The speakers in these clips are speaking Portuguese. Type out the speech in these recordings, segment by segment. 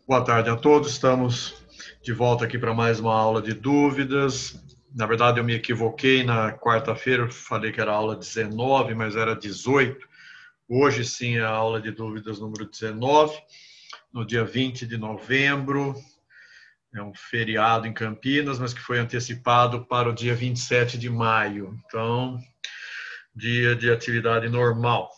Boa tarde a todos. Estamos de volta aqui para mais uma aula de dúvidas. Na verdade, eu me equivoquei na quarta-feira, falei que era a aula 19, mas era 18. Hoje sim é a aula de dúvidas número 19, no dia 20 de novembro. É um feriado em Campinas, mas que foi antecipado para o dia 27 de maio. Então, dia de atividade normal.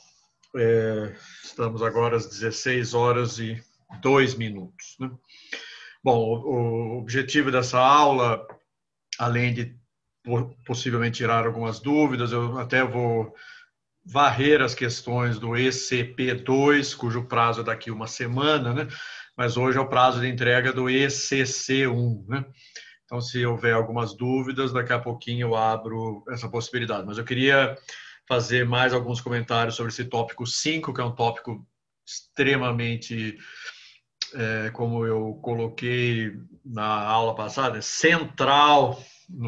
Estamos agora às 16 horas e 2 minutos, né? Bom, o objetivo dessa aula, além de possivelmente tirar algumas dúvidas, eu até vou varrer as questões do ECP2, cujo prazo é daqui uma semana, né? Mas hoje é o prazo de entrega do ECC1, né? Então, se houver algumas dúvidas, daqui a pouquinho eu abro essa possibilidade. Mas eu queria fazer mais alguns comentários sobre esse tópico 5, que é um tópico extremamente, como eu coloquei na aula passada, central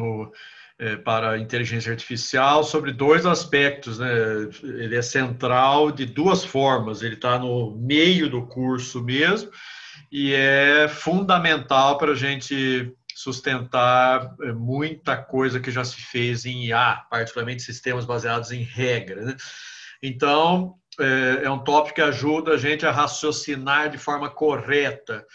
para a inteligência artificial sobre dois aspectos, né? Ele é central de duas formas. Ele está no meio do curso mesmo e é fundamental para a gente sustentar muita coisa que já se fez em IA, particularmente sistemas baseados em regra, né? Então, é um tópico que ajuda a gente a raciocinar de forma correta.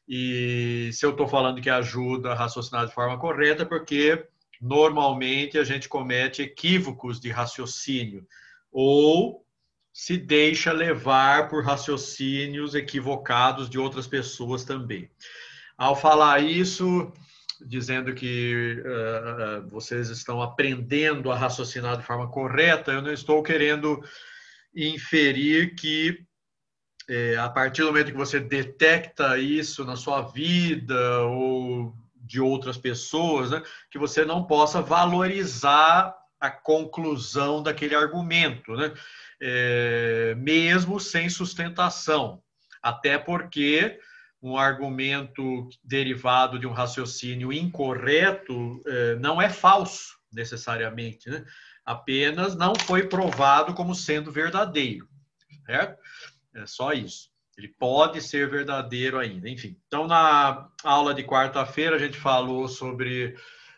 E se eu estou falando que ajuda a raciocinar de forma correta, é porque normalmente a gente comete equívocos de raciocínio ou se deixa levar por raciocínios equivocados de outras pessoas também. Ao falar isso, dizendo que vocês estão aprendendo a raciocinar de forma correta, eu não estou querendo inferir que a partir do momento que você detecta isso na sua vida ou de outras pessoas, né, que você não possa valorizar a conclusão daquele argumento, né, mesmo sem sustentação. Até porque um argumento derivado de um raciocínio incorreto não é falso, necessariamente, né? Apenas não foi provado como sendo verdadeiro, certo? É só isso. Ele pode ser verdadeiro ainda. Enfim, então na aula de quarta-feira a gente falou sobre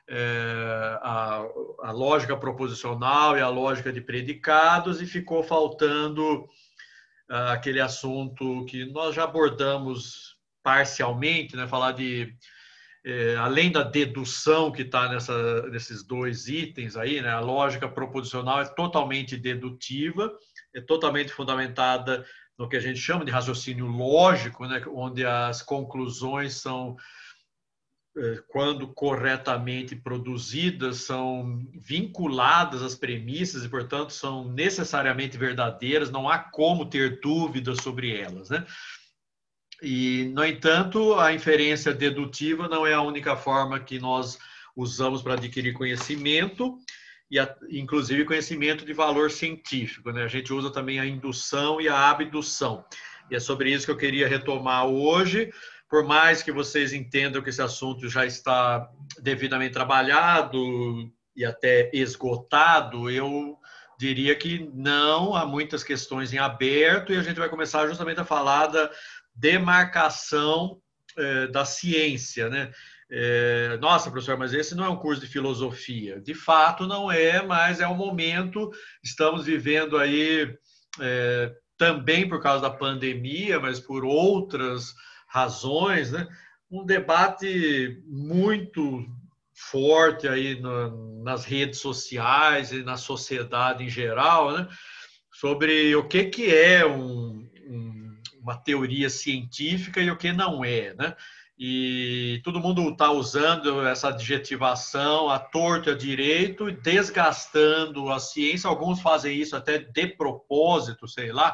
a lógica proposicional e a lógica de predicados e ficou faltando aquele assunto que nós já abordamos parcialmente, né? Falar de além da dedução que está nesses dois itens aí, né? A lógica proposicional é totalmente dedutiva, é totalmente fundamentada no que a gente chama de raciocínio lógico, né? Onde as conclusões são, quando corretamente produzidas, são vinculadas às premissas e, portanto, são necessariamente verdadeiras, não há como ter dúvidas sobre elas, né? E, no entanto, a inferência dedutiva não é a única forma que nós usamos para adquirir conhecimento, inclusive conhecimento de valor científico, né? A gente usa também a indução e a abdução. E é sobre isso que eu queria retomar hoje, por mais que vocês entendam que esse assunto já está devidamente trabalhado e até esgotado, eu diria que não, há muitas questões em aberto e a gente vai começar justamente a falar da demarcação da ciência, né? Nossa, professor, mas esse não é um curso de filosofia. De fato, não é, mas é o momento. Estamos vivendo aí, também por causa da pandemia, mas por outras razões, né? Um debate muito forte aí nas redes sociais e na sociedade em geral, né? Sobre o que é uma teoria científica e o que não é, né? E todo mundo está usando essa adjetivação à torto e à direito, desgastando a ciência. Alguns fazem isso até de propósito, sei lá,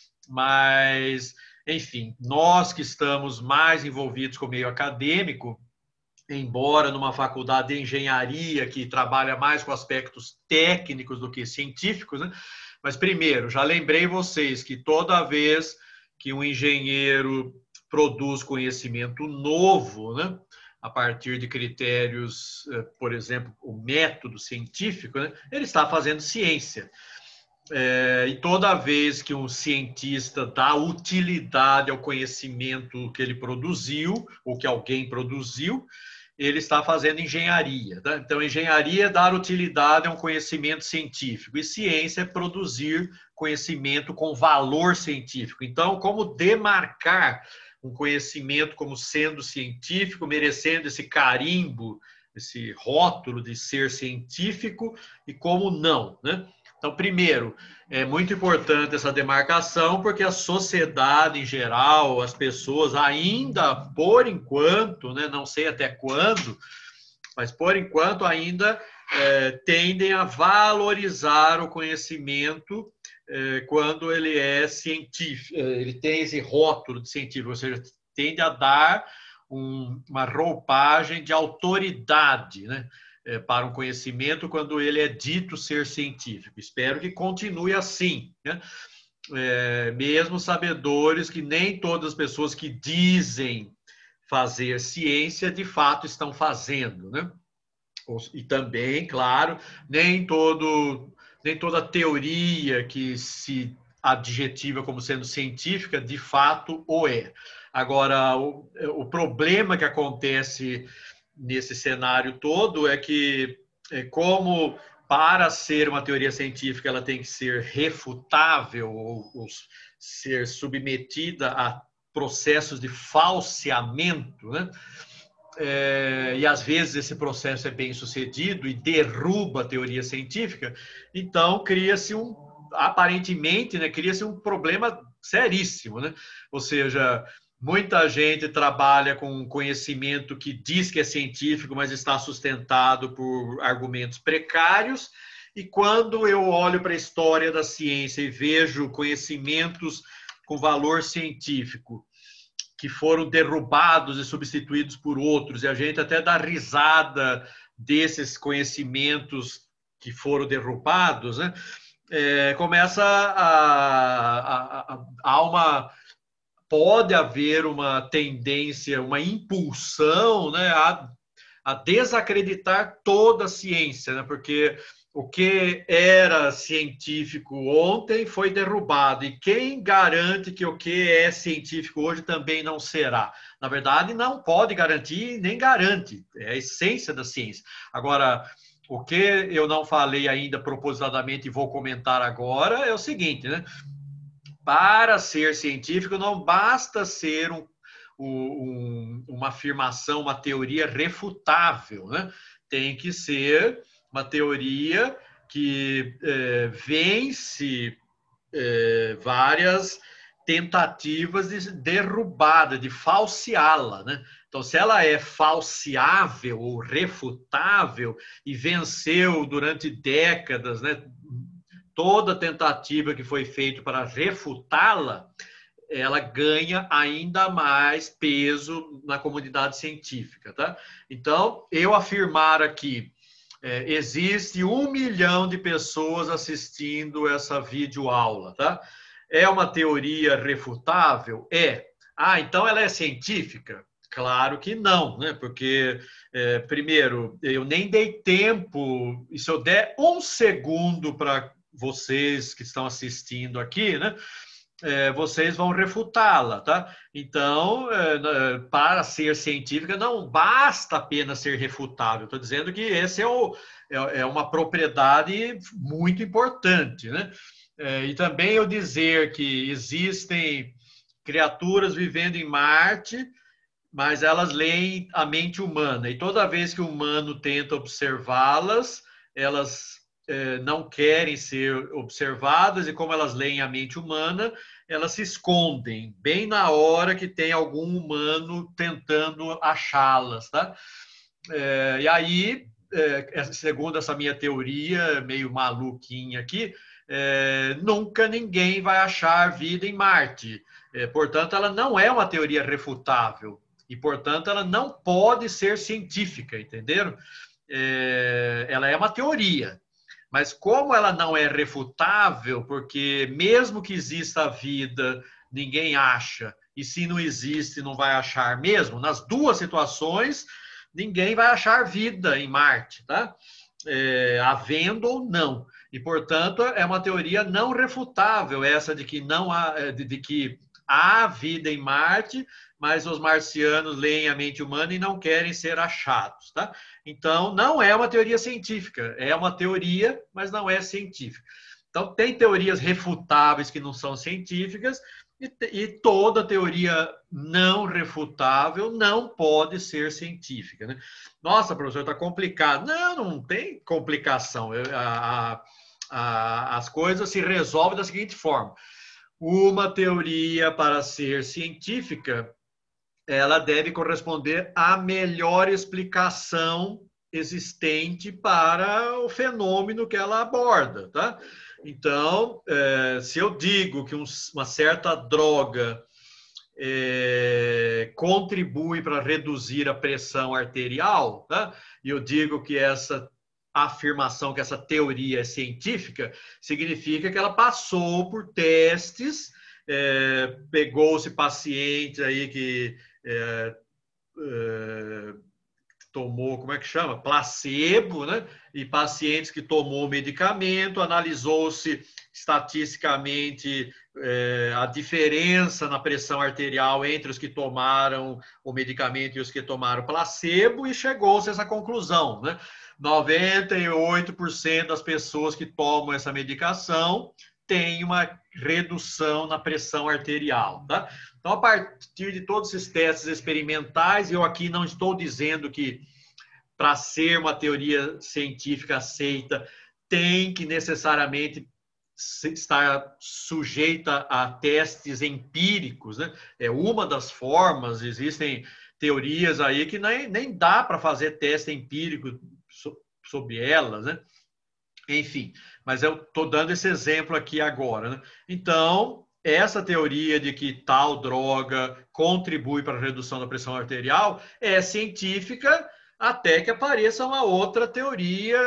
mas, enfim, nós que estamos mais envolvidos com o meio acadêmico, embora numa faculdade de engenharia que trabalha mais com aspectos técnicos do que científicos, né? Mas, primeiro, já lembrei vocês que toda vez que um engenheiro produz conhecimento novo, né, a partir de critérios, por exemplo, o método científico, né, ele está fazendo ciência. E toda vez que um cientista dá utilidade ao conhecimento que ele produziu, ou que alguém produziu, ele está fazendo engenharia. Tá? Então, engenharia é dar utilidade a um conhecimento científico, e ciência é produzir conhecimento com valor científico. Então, como demarcar um conhecimento como sendo científico, merecendo esse carimbo, esse rótulo de ser científico, e como não, né? Então, primeiro, é muito importante essa demarcação, porque a sociedade em geral, as pessoas ainda, por enquanto, né, não sei até quando, mas por enquanto ainda tendem a valorizar o conhecimento quando ele é científico, ele tem esse rótulo de científico, ou seja, tende a dar uma roupagem de autoridade, né? Para um conhecimento quando ele é dito ser científico. Espero que continue assim, né? Mesmo sabedores que nem todas as pessoas que dizem fazer ciência de fato estão fazendo, né? E também, claro, nem toda teoria que se adjetiva como sendo científica de fato o é. Agora, o problema que acontece nesse cenário todo é que, como para ser uma teoria científica ela tem que ser refutável ou ser submetida a processos de falseamento, né? E às vezes esse processo é bem sucedido e derruba a teoria científica, então cria-se aparentemente, né, cria-se um problema seríssimo, né? Ou seja, muita gente trabalha com conhecimento que diz que é científico, mas está sustentado por argumentos precários, e quando eu olho para a história da ciência e vejo conhecimentos com valor científico que foram derrubados e substituídos por outros, e a gente até dá risada desses conhecimentos que foram derrubados, né? Começa pode haver uma tendência, uma impulsão, né, a desacreditar toda a ciência, né? Porque o que era científico ontem foi derrubado. E quem garante que o que é científico hoje também não será? Na verdade, não pode garantir, nem garante. É a essência da ciência. Agora, o que eu não falei ainda propositadamente e vou comentar agora é o seguinte, né? Para ser científico, não basta ser uma afirmação, uma teoria refutável, né? Tem que ser uma teoria que vence várias tentativas de derrubada, de falseá-la, né? Então, se ela é falseável ou refutável e venceu durante décadas, né, toda tentativa que foi feita para refutá-la, ela ganha ainda mais peso na comunidade científica, tá? Então, eu afirmar aqui, existe 1 milhão de pessoas assistindo essa videoaula, tá? É uma teoria refutável? É. Ah, então ela é científica? Claro que não, né? Porque, primeiro, eu nem dei tempo, e se eu der um segundo para vocês que estão assistindo aqui, né? Vocês vão refutá-la, tá? Então, para ser científica, não basta apenas ser refutável. Estou dizendo que esse é uma propriedade muito importante, né? E também eu dizer que existem criaturas vivendo em Marte, mas elas leem a mente humana. E toda vez que o humano tenta observá-las, elas não querem ser observadas, e como elas leem a mente humana, elas se escondem bem na hora que tem algum humano tentando achá-las, tá? E aí, segundo essa minha teoria meio maluquinha aqui, nunca ninguém vai achar vida em Marte. Portanto, ela não é uma teoria refutável e, portanto, ela não pode ser científica, entenderam? Ela é uma teoria. Mas como ela não é refutável, porque mesmo que exista vida, ninguém acha, e se não existe, não vai achar mesmo, nas duas situações, ninguém vai achar vida em Marte, tá? Havendo ou não. E, portanto, é uma teoria não refutável, essa de que não há, de que há vida em Marte, mas os marcianos leem a mente humana e não querem ser achados, tá? Então, não é uma teoria científica, é uma teoria, mas não é científica. Então, tem teorias refutáveis que não são científicas, e toda teoria não refutável não pode ser científica, né? Nossa, professor, está complicado. Não, não tem complicação. As coisas se resolvem da seguinte forma: uma teoria, para ser científica, ela deve corresponder à melhor explicação existente para o fenômeno que ela aborda, tá? Então, se eu digo que uma certa droga contribui para reduzir a pressão arterial, tá? E eu digo que essa afirmação, que essa teoria é científica, significa que ela passou por testes, pegou-se pacientes aí que tomou, como é que chama? Placebo, né? E pacientes que tomou medicamento, analisou-se estatisticamente a diferença na pressão arterial entre os que tomaram o medicamento e os que tomaram placebo, e chegou-se a essa conclusão, né? 98% das pessoas que tomam essa medicação têm uma redução na pressão arterial, tá? Então, a partir de todos esses testes experimentais, eu aqui não estou dizendo que para ser uma teoria científica aceita tem que necessariamente estar sujeita a testes empíricos, né? É uma das formas, existem teorias aí que nem dá para fazer teste empírico sobre elas, né? Enfim, mas eu estou dando esse exemplo aqui agora, né? Então, essa teoria de que tal droga contribui para a redução da pressão arterial é científica até que apareça uma outra teoria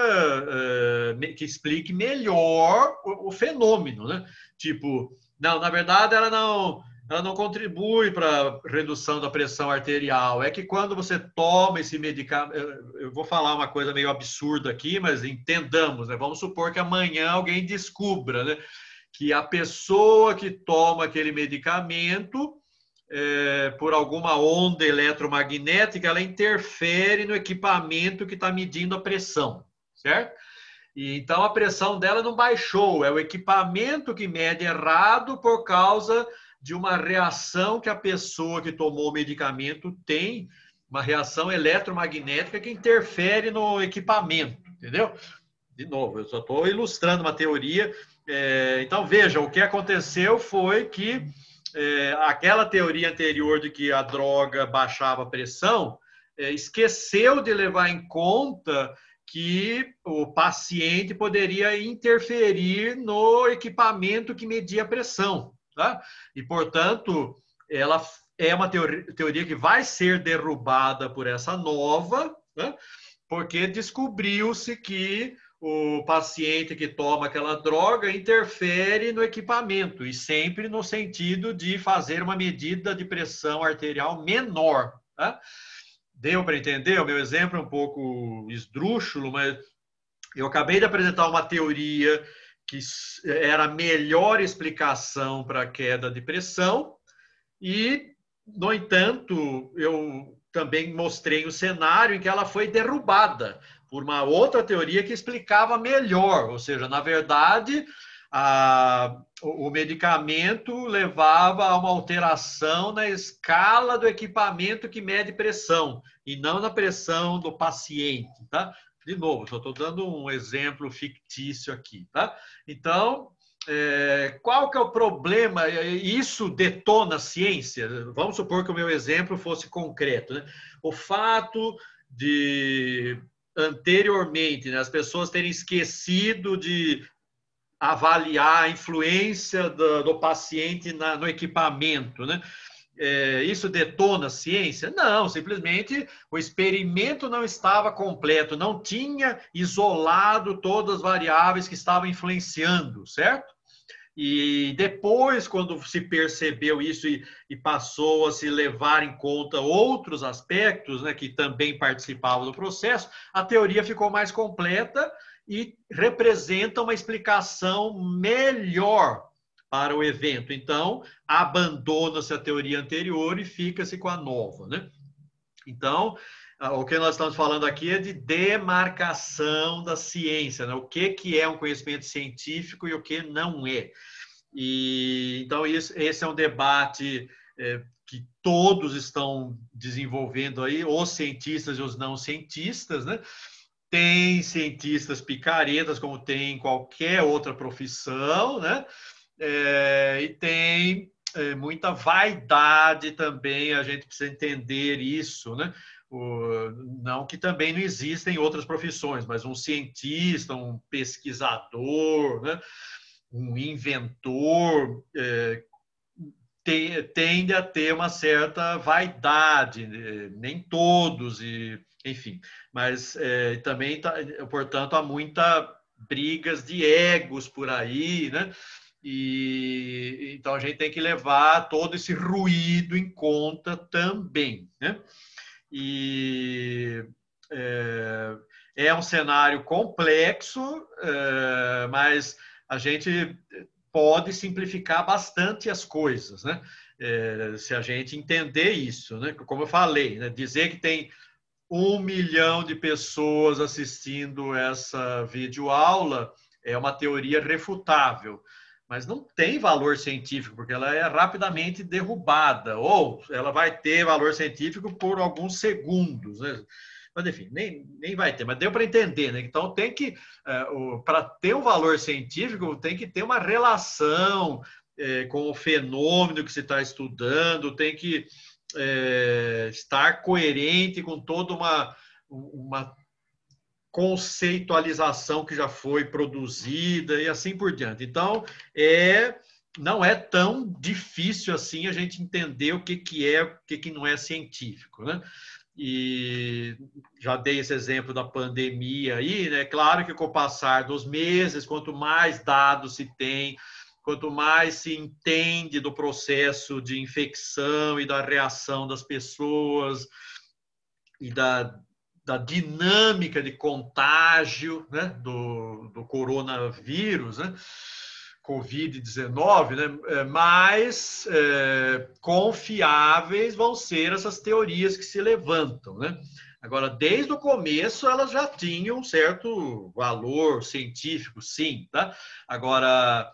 que explique melhor o fenômeno, né? Tipo, não, na verdade ela não contribui para a redução da pressão arterial. É que quando você toma esse medicamento, eu vou falar uma coisa meio absurda aqui, mas entendamos, né? Vamos supor que amanhã alguém descubra, né, que a pessoa que toma aquele medicamento, por alguma onda eletromagnética, ela interfere no equipamento que está medindo a pressão, certo? E então a pressão dela não baixou, é o equipamento que mede errado por causa de uma reação que a pessoa que tomou o medicamento tem, uma reação eletromagnética que interfere no equipamento, entendeu? De novo, eu só estou ilustrando uma teoria. Então, veja, o que aconteceu foi que aquela teoria anterior de que a droga baixava a pressão, esqueceu de levar em conta que o paciente poderia interferir no equipamento que media a pressão, tá? E, portanto, ela é uma teoria que vai ser derrubada por essa nova, né? Porque descobriu-se que o paciente que toma aquela droga interfere no equipamento, e sempre no sentido de fazer uma medida de pressão arterial menor, tá? Deu para entender? O meu exemplo é um pouco esdrúxulo, mas eu acabei de apresentar uma teoria que era a melhor explicação para a queda de pressão e, no entanto, eu também mostrei o cenário em que ela foi derrubada por uma outra teoria que explicava melhor, ou seja, na verdade, o medicamento levava a uma alteração na escala do equipamento que mede pressão, e não na pressão do paciente, tá? De novo, só estou dando um exemplo fictício aqui, tá? Então, qual que é o problema? Isso detona a ciência? Vamos supor que o meu exemplo fosse concreto, né? O fato de anteriormente, né, as pessoas terem esquecido de avaliar a influência do paciente no equipamento, né? Isso detona a ciência? Não, simplesmente o experimento não estava completo, não tinha isolado todas as variáveis que estavam influenciando, certo? E depois, quando se percebeu isso e passou a se levar em conta outros aspectos, né, que também participavam do processo, a teoria ficou mais completa e representa uma explicação melhor para o evento. Então, abandona-se a teoria anterior e fica-se com a nova, né? Então, o que nós estamos falando aqui é de demarcação da ciência, né? O que é um conhecimento científico e o que não é. E, então, esse é um debate que todos estão desenvolvendo aí, os cientistas e os não cientistas, né? Tem cientistas picaretas, como tem em qualquer outra profissão, né? E tem muita vaidade também, a gente precisa entender isso, né? Não que também não existem outras profissões, mas um cientista, um pesquisador, né? Um inventor, tende a ter uma certa vaidade, nem todos, enfim, mas também, portanto, há muita brigas de egos por aí, né? E então a gente tem que levar todo esse ruído em conta também, né? E é um cenário complexo, mas a gente pode simplificar bastante as coisas, né? Se a gente entender isso, né? Como eu falei, né? Dizer que tem 1 milhão de pessoas assistindo essa videoaula é uma teoria refutável, mas não tem valor científico, porque ela é rapidamente derrubada, ou ela vai ter valor científico por alguns segundos, né? Mas, enfim, nem vai ter, mas deu para entender, né? Então, tem que, para ter um valor científico, tem que ter uma relação com o fenômeno que se está estudando, tem que estar coerente com toda uma conceitualização que já foi produzida e assim por diante. Então, não é tão difícil assim a gente entender o que é, o que não é científico, né? E já dei esse exemplo da pandemia aí, né? Claro que com o passar dos meses, quanto mais dados se tem, quanto mais se entende do processo de infecção e da reação das pessoas e da dinâmica de contágio, né, do coronavírus, né, Covid-19, né, mais confiáveis vão ser essas teorias que se levantam, né? Agora, desde o começo, elas já tinham um certo valor científico, sim, tá? Agora,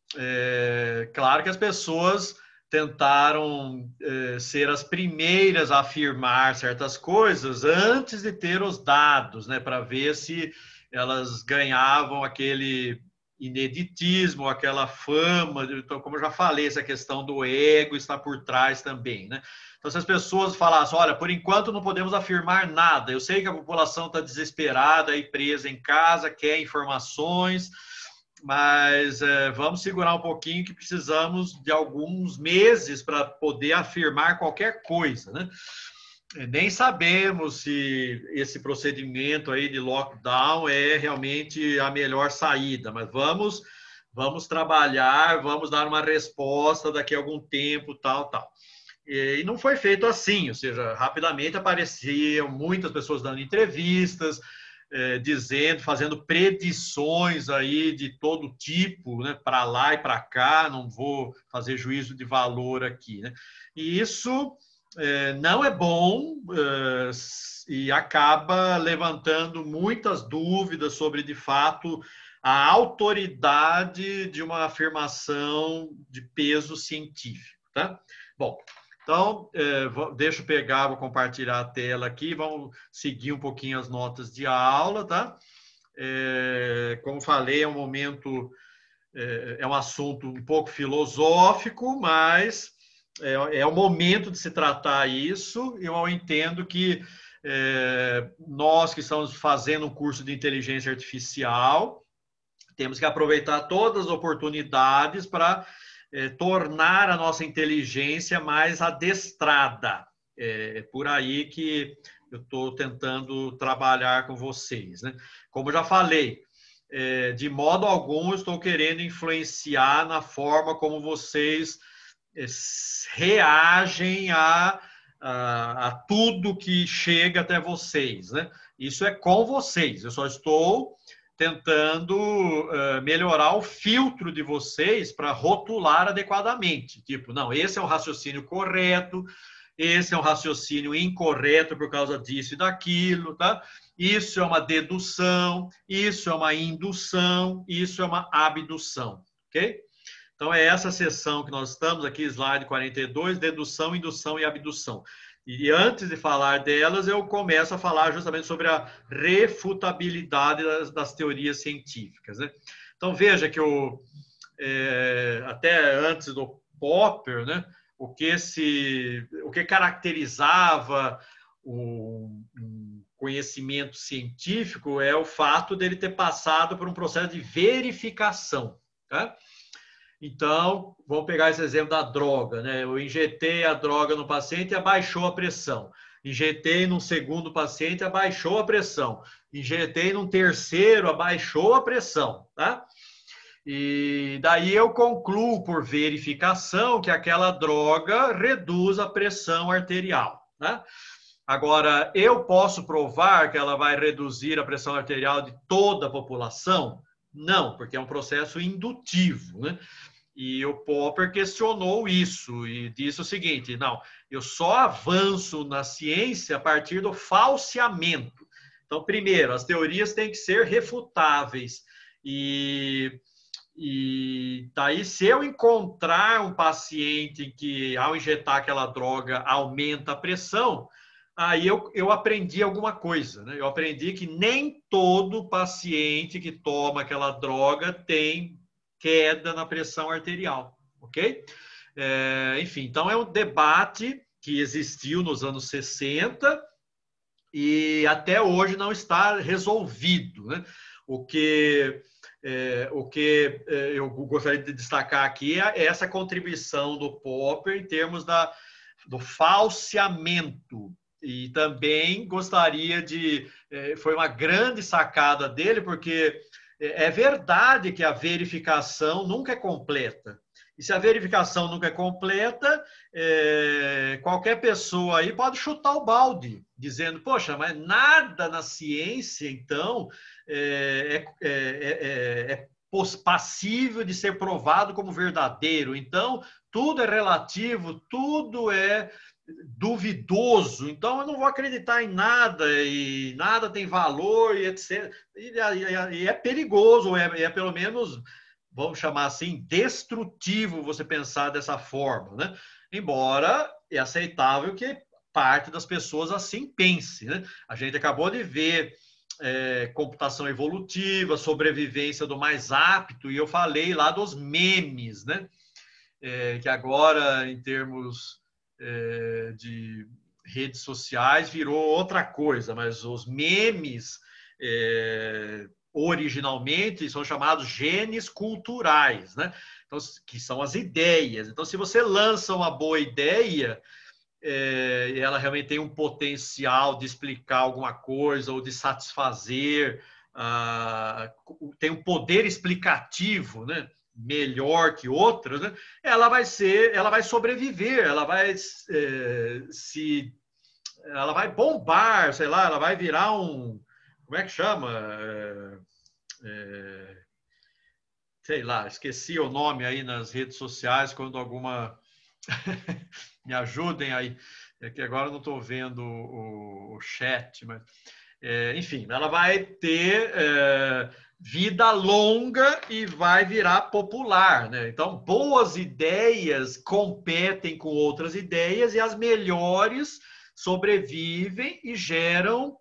claro que as pessoas tentaram ser as primeiras a afirmar certas coisas antes de ter os dados, né, para ver se elas ganhavam aquele ineditismo, aquela fama. Então, como eu já falei, essa questão do ego está por trás também, né? Então, se as pessoas falassem, olha, por enquanto não podemos afirmar nada, eu sei que a população está desesperada e presa em casa, quer informações, mas vamos segurar um pouquinho que precisamos de alguns meses para poder afirmar qualquer coisa, né? Nem sabemos se esse procedimento aí de lockdown é realmente a melhor saída, mas vamos trabalhar, vamos dar uma resposta daqui a algum tempo, tal, tal. E não foi feito assim, ou seja, rapidamente apareciam muitas pessoas dando entrevistas, dizendo, fazendo predições aí de todo tipo, né, para lá e para cá, não vou fazer juízo de valor aqui, né? E isso não é bom e acaba levantando muitas dúvidas sobre, de fato, a autoridade de uma afirmação de peso científico, tá? Bom, então, deixa eu pegar, vou compartilhar a tela aqui, vamos seguir um pouquinho as notas de aula, tá? Como falei, é um momento, é um assunto um pouco filosófico, mas é o momento de se tratar isso. Eu entendo que nós que estamos fazendo um curso de inteligência artificial, temos que aproveitar todas as oportunidades para tornar a nossa inteligência mais adestrada. É por aí que eu estou tentando trabalhar com vocês, né? Como eu já falei, de modo algum estou querendo influenciar na forma como vocês reagem a tudo que chega até vocês, né? Isso é com vocês. Eu só estou tentando melhorar o filtro de vocês para rotular adequadamente. Tipo, não, esse é um raciocínio correto, esse é um raciocínio incorreto por causa disso e daquilo, tá? Isso é uma dedução, isso é uma indução, isso é uma abdução, ok? Então, é essa seção que nós estamos aqui, slide 42, dedução, indução e abdução. E antes de falar delas, eu começo a falar justamente sobre a refutabilidade das teorias científicas, né? Então, veja que até antes do Popper, né, o que caracterizava o conhecimento científico é o fato dele ter passado por um processo de verificação, tá? Então, vamos pegar esse exemplo da droga, né? Eu injetei a droga no paciente e abaixou a pressão. Injetei num segundo paciente, abaixou a pressão. Injetei num terceiro, abaixou a pressão, tá? E daí eu concluo por verificação que aquela droga reduz a pressão arterial, né? Agora, eu posso provar que ela vai reduzir a pressão arterial de toda a população? Não, porque é um processo indutivo, né? E o Popper questionou isso e disse o seguinte: não, eu só avanço na ciência a partir do falseamento. Então, primeiro, as teorias têm que ser refutáveis. E daí, se eu encontrar um paciente que, ao injetar aquela droga, aumenta a pressão, aí eu aprendi alguma coisa, né? Eu aprendi que nem todo paciente que toma aquela droga tem queda na pressão arterial, ok? Enfim, então é um debate que existiu nos anos 60 e até hoje não está resolvido, né? O que eu gostaria de destacar aqui é essa contribuição do Popper em termos do falseamento. E também gostaria foi uma grande sacada dele, porque é verdade que a verificação nunca é completa. E se a verificação nunca é completa, qualquer pessoa aí pode chutar o balde, dizendo, poxa, mas nada na ciência, então, é passível de ser provado como verdadeiro. Então, tudo é relativo, tudo é duvidoso, então eu não vou acreditar em nada e nada tem valor e etc. E é perigoso, é pelo menos, vamos chamar assim, destrutivo você pensar dessa forma, né? Embora é aceitável que parte das pessoas assim pense, né? A gente acabou de ver computação evolutiva, sobrevivência do mais apto, e eu falei lá dos memes, né? Que agora, em termos de redes sociais, virou outra coisa, mas os memes originalmente são chamados genes culturais, né? Então, que são as ideias. Então, se você lança uma boa ideia, ela realmente tem um potencial de explicar alguma coisa ou de satisfazer, tem um poder explicativo, né? Melhor que outras, né? Ela vai sobreviver, ela vai bombar, sei lá, ela vai virar como é que chama? Sei lá, esqueci o nome aí nas redes sociais, quando alguma me ajudem aí, é que agora eu não estou vendo o chat, mas enfim, ela vai ter vida longa e vai virar popular, né? Então, boas ideias competem com outras ideias e as melhores sobrevivem e geram,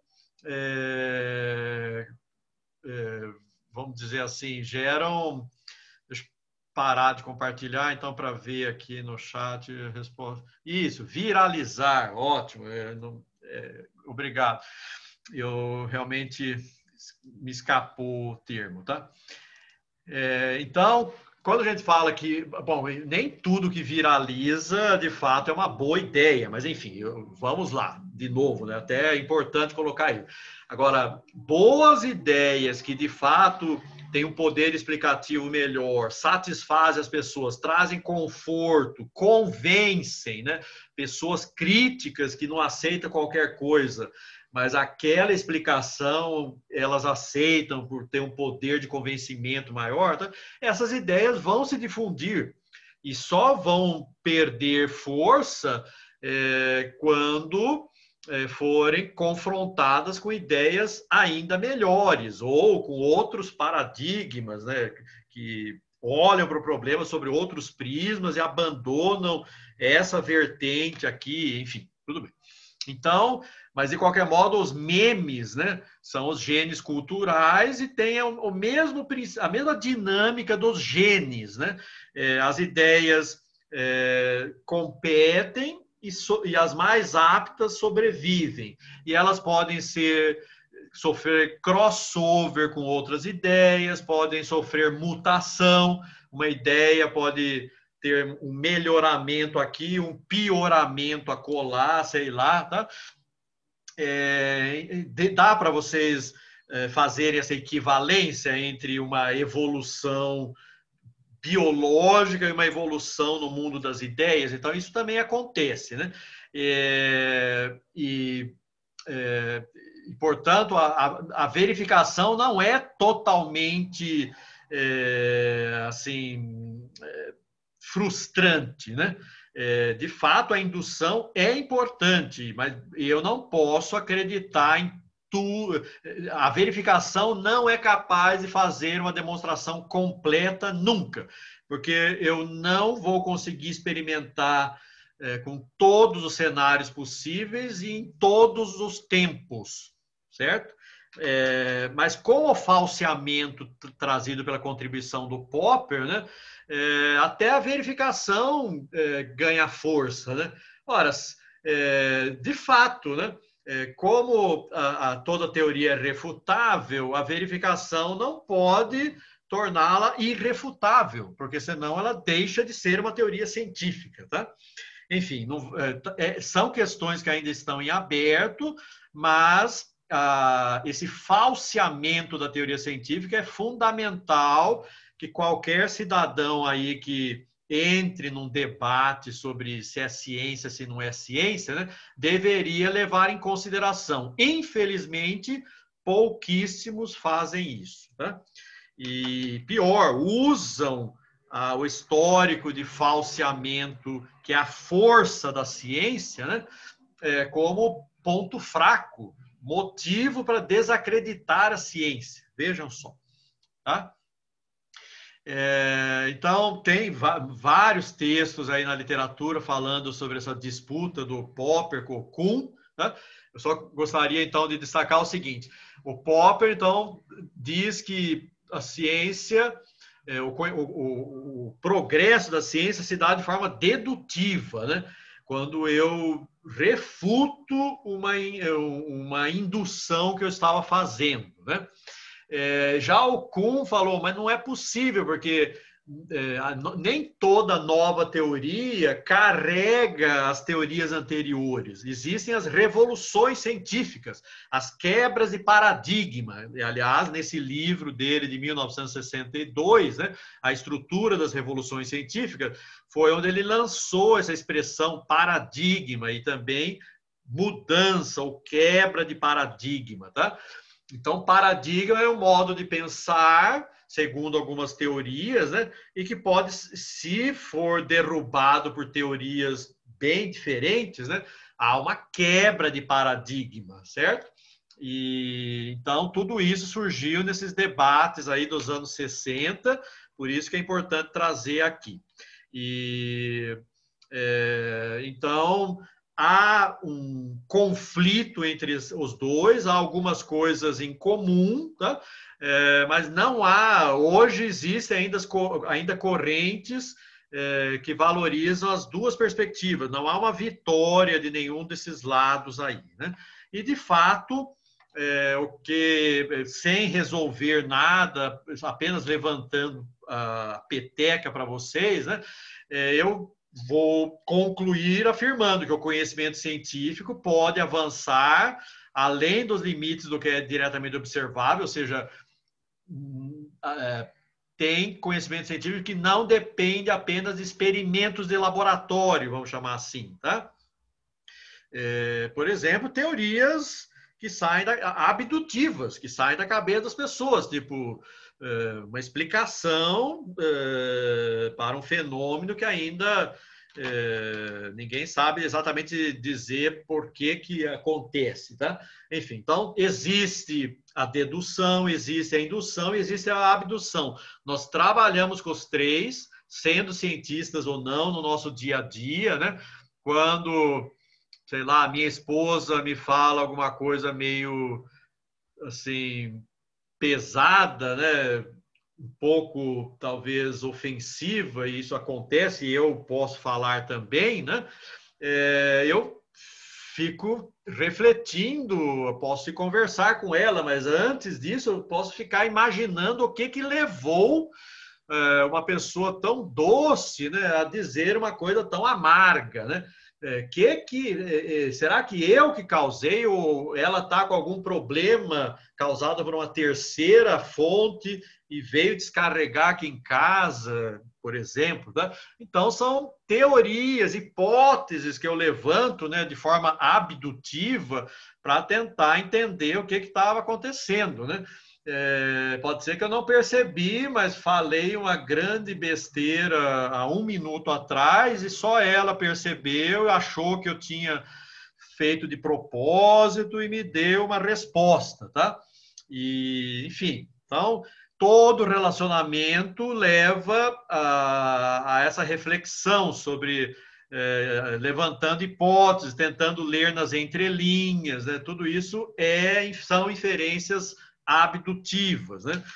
vamos dizer assim, geram. Deixa eu parar de compartilhar, então, para ver aqui no chat a resposta. Isso, viralizar, ótimo, obrigado. Eu realmente me escapou o termo, tá? Então, quando a gente fala que, bom, nem tudo que viraliza, de fato, é uma boa ideia, mas enfim, vamos lá, de novo, né? Até é importante colocar aí. Agora, boas ideias que de fato tem um poder explicativo melhor, satisfazem as pessoas, trazem conforto, convencem, né? Pessoas críticas que não aceitam qualquer coisa, mas aquela explicação elas aceitam por ter um poder de convencimento maior, tá? Essas ideias vão se difundir e só vão perder força quando forem confrontadas com ideias ainda melhores ou com outros paradigmas, né, que olham para o problema sobre outros prismas e abandonam essa vertente aqui, enfim, tudo bem. Então, mas de qualquer modo, os memes, né, são os genes culturais e têm a mesma dinâmica dos genes, né? As ideias competem e as mais aptas sobrevivem. E elas podem sofrer crossover com outras ideias, podem sofrer mutação, uma ideia pode ter um melhoramento aqui, um pioramento acolá, sei lá, tá? Dá para vocês fazerem essa equivalência entre uma evolução biológica e uma evolução no mundo das ideias? Então, isso também acontece, né? Portanto, a verificação não é totalmente assim frustrante, né? De fato, a indução é importante, mas eu não posso acreditar em tudo. A verificação não é capaz de fazer uma demonstração completa nunca, porque eu não vou conseguir experimentar com todos os cenários possíveis e em todos os tempos, certo? Mas com o falseamento trazido pela contribuição do Popper, né, até a verificação ganha força, né? Ora, de fato, né, como toda teoria é refutável, a verificação não pode torná-la irrefutável, porque senão ela deixa de ser uma teoria científica, tá? Enfim, são questões que ainda estão em aberto, mas esse falseamento da teoria científica é fundamental que qualquer cidadão aí que entre num debate sobre se é ciência, se não é ciência, né, deveria levar em consideração. Infelizmente, pouquíssimos fazem isso, tá? E pior, usam o histórico de falseamento, que é a força da ciência, né, como ponto fraco, motivo para desacreditar a ciência. Vejam só. Tá? Então, tem vários textos aí na literatura falando sobre essa disputa do Popper com o Kuhn. Tá? Eu só gostaria, então, de destacar o seguinte. O Popper, então, diz que a ciência, o progresso da ciência se dá de forma dedutiva, né? Quando eu refuto uma indução que eu estava fazendo, né? Já o Kuhn falou, mas não é possível, porque nem toda nova teoria carrega as teorias anteriores. Existem as revoluções científicas, as quebras de paradigma. Aliás, nesse livro dele de 1962, né, A Estrutura das Revoluções Científicas, foi onde ele lançou essa expressão paradigma e também mudança ou quebra de paradigma, tá? Então, paradigma é um modo de pensar, segundo algumas teorias, né? E que pode, se for derrubado por teorias bem diferentes, né? Há uma quebra de paradigma, certo? E então tudo isso surgiu nesses debates aí dos anos 60, por isso que é importante trazer aqui. Então há um conflito entre os dois, há algumas coisas em comum, tá? Mas não há, hoje existem ainda correntes que valorizam as duas perspectivas, não há uma vitória de nenhum desses lados aí, né? E, de fato, o que, sem resolver nada, apenas levantando a peteca para vocês, né? Eu vou concluir afirmando que o conhecimento científico pode avançar além dos limites do que é diretamente observável, ou seja, tem conhecimento científico que não depende apenas de experimentos de laboratório, vamos chamar assim, tá? Por exemplo, teorias que saem abdutivas, que saem da cabeça das pessoas, tipo uma explicação para um fenômeno que ainda ninguém sabe exatamente dizer por que acontece, tá? Enfim, então existe a dedução, existe a indução e existe a abdução. Nós trabalhamos com os três, sendo cientistas ou não, no nosso dia a dia, né? Quando, sei lá, minha esposa me fala alguma coisa meio assim pesada, né? Um pouco talvez ofensiva, e isso acontece, e eu posso falar também, né? Eu fico refletindo, eu posso conversar com ela, mas antes disso eu posso ficar imaginando o que levou uma pessoa tão doce, né, a dizer uma coisa tão amarga, né? Será que eu que causei ou ela está com algum problema causado por uma terceira fonte e veio descarregar aqui em casa, por exemplo, tá? Então são teorias, hipóteses que eu levanto, né, de forma abdutiva para tentar entender o que estava acontecendo, né? Pode ser que eu não percebi, mas falei uma grande besteira há 1 minuto atrás e só ela percebeu e achou que eu tinha feito de propósito e me deu uma resposta, tá? E, enfim, então todo relacionamento leva a essa reflexão sobre levantando hipóteses, tentando ler nas entrelinhas, né? Tudo isso são inferências abdutivas, né?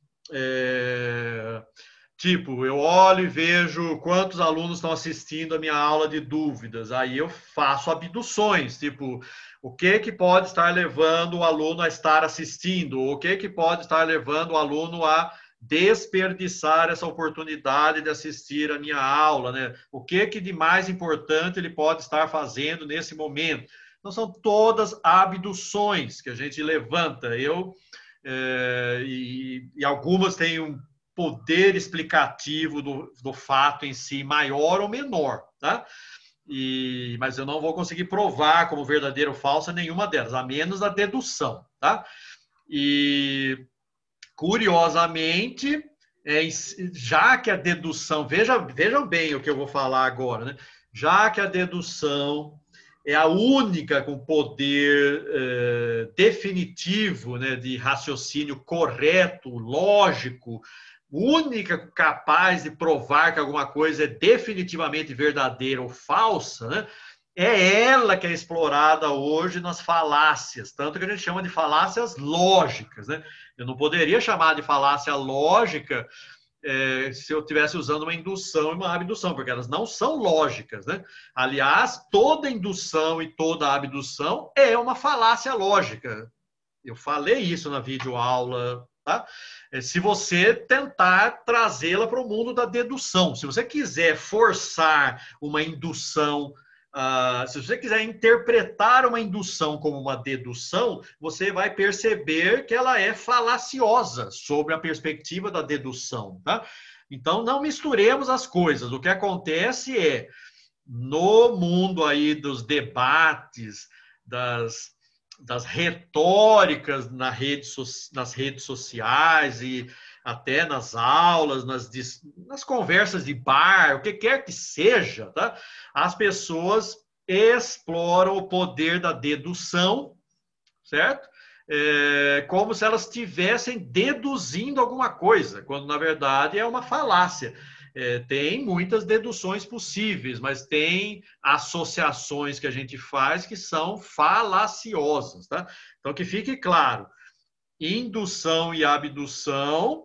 Tipo, eu olho e vejo quantos alunos estão assistindo a minha aula de dúvidas. Aí eu faço abduções, tipo, o que pode estar levando o aluno a estar assistindo? O que pode estar levando o aluno a desperdiçar essa oportunidade de assistir a minha aula, né? O que de mais importante ele pode estar fazendo nesse momento? Então, são todas abduções que a gente levanta. E algumas têm um poder explicativo do fato em si maior ou menor, tá? Mas eu não vou conseguir provar como verdadeiro ou falsa nenhuma delas, a menos a dedução, tá? E curiosamente, já que a dedução, vejam bem o que eu vou falar agora, né? Já que a dedução é a única com poder definitivo, né, de raciocínio correto, lógico, única capaz de provar que alguma coisa é definitivamente verdadeira ou falsa, né? É ela que é explorada hoje nas falácias, tanto que a gente chama de falácias lógicas, né? Eu não poderia chamar de falácia lógica se eu estivesse usando uma indução e uma abdução, porque elas não são lógicas, né? Aliás, toda indução e toda abdução é uma falácia lógica. Eu falei isso na videoaula, tá? Se você tentar trazê-la para o mundo da dedução, se você quiser forçar uma indução, se você quiser interpretar uma indução como uma dedução, você vai perceber que ela é falaciosa sobre a perspectiva da dedução, tá? Então, não misturemos as coisas. O que acontece é, no mundo aí dos debates, das retóricas nas redes sociais e até nas aulas, nas conversas de bar, o que quer que seja, tá? As pessoas exploram o poder da dedução, certo? Como se elas estivessem deduzindo alguma coisa, quando na verdade é uma falácia. Tem muitas deduções possíveis, mas tem associações que a gente faz que são falaciosas, tá? Então, que fique claro, indução e abdução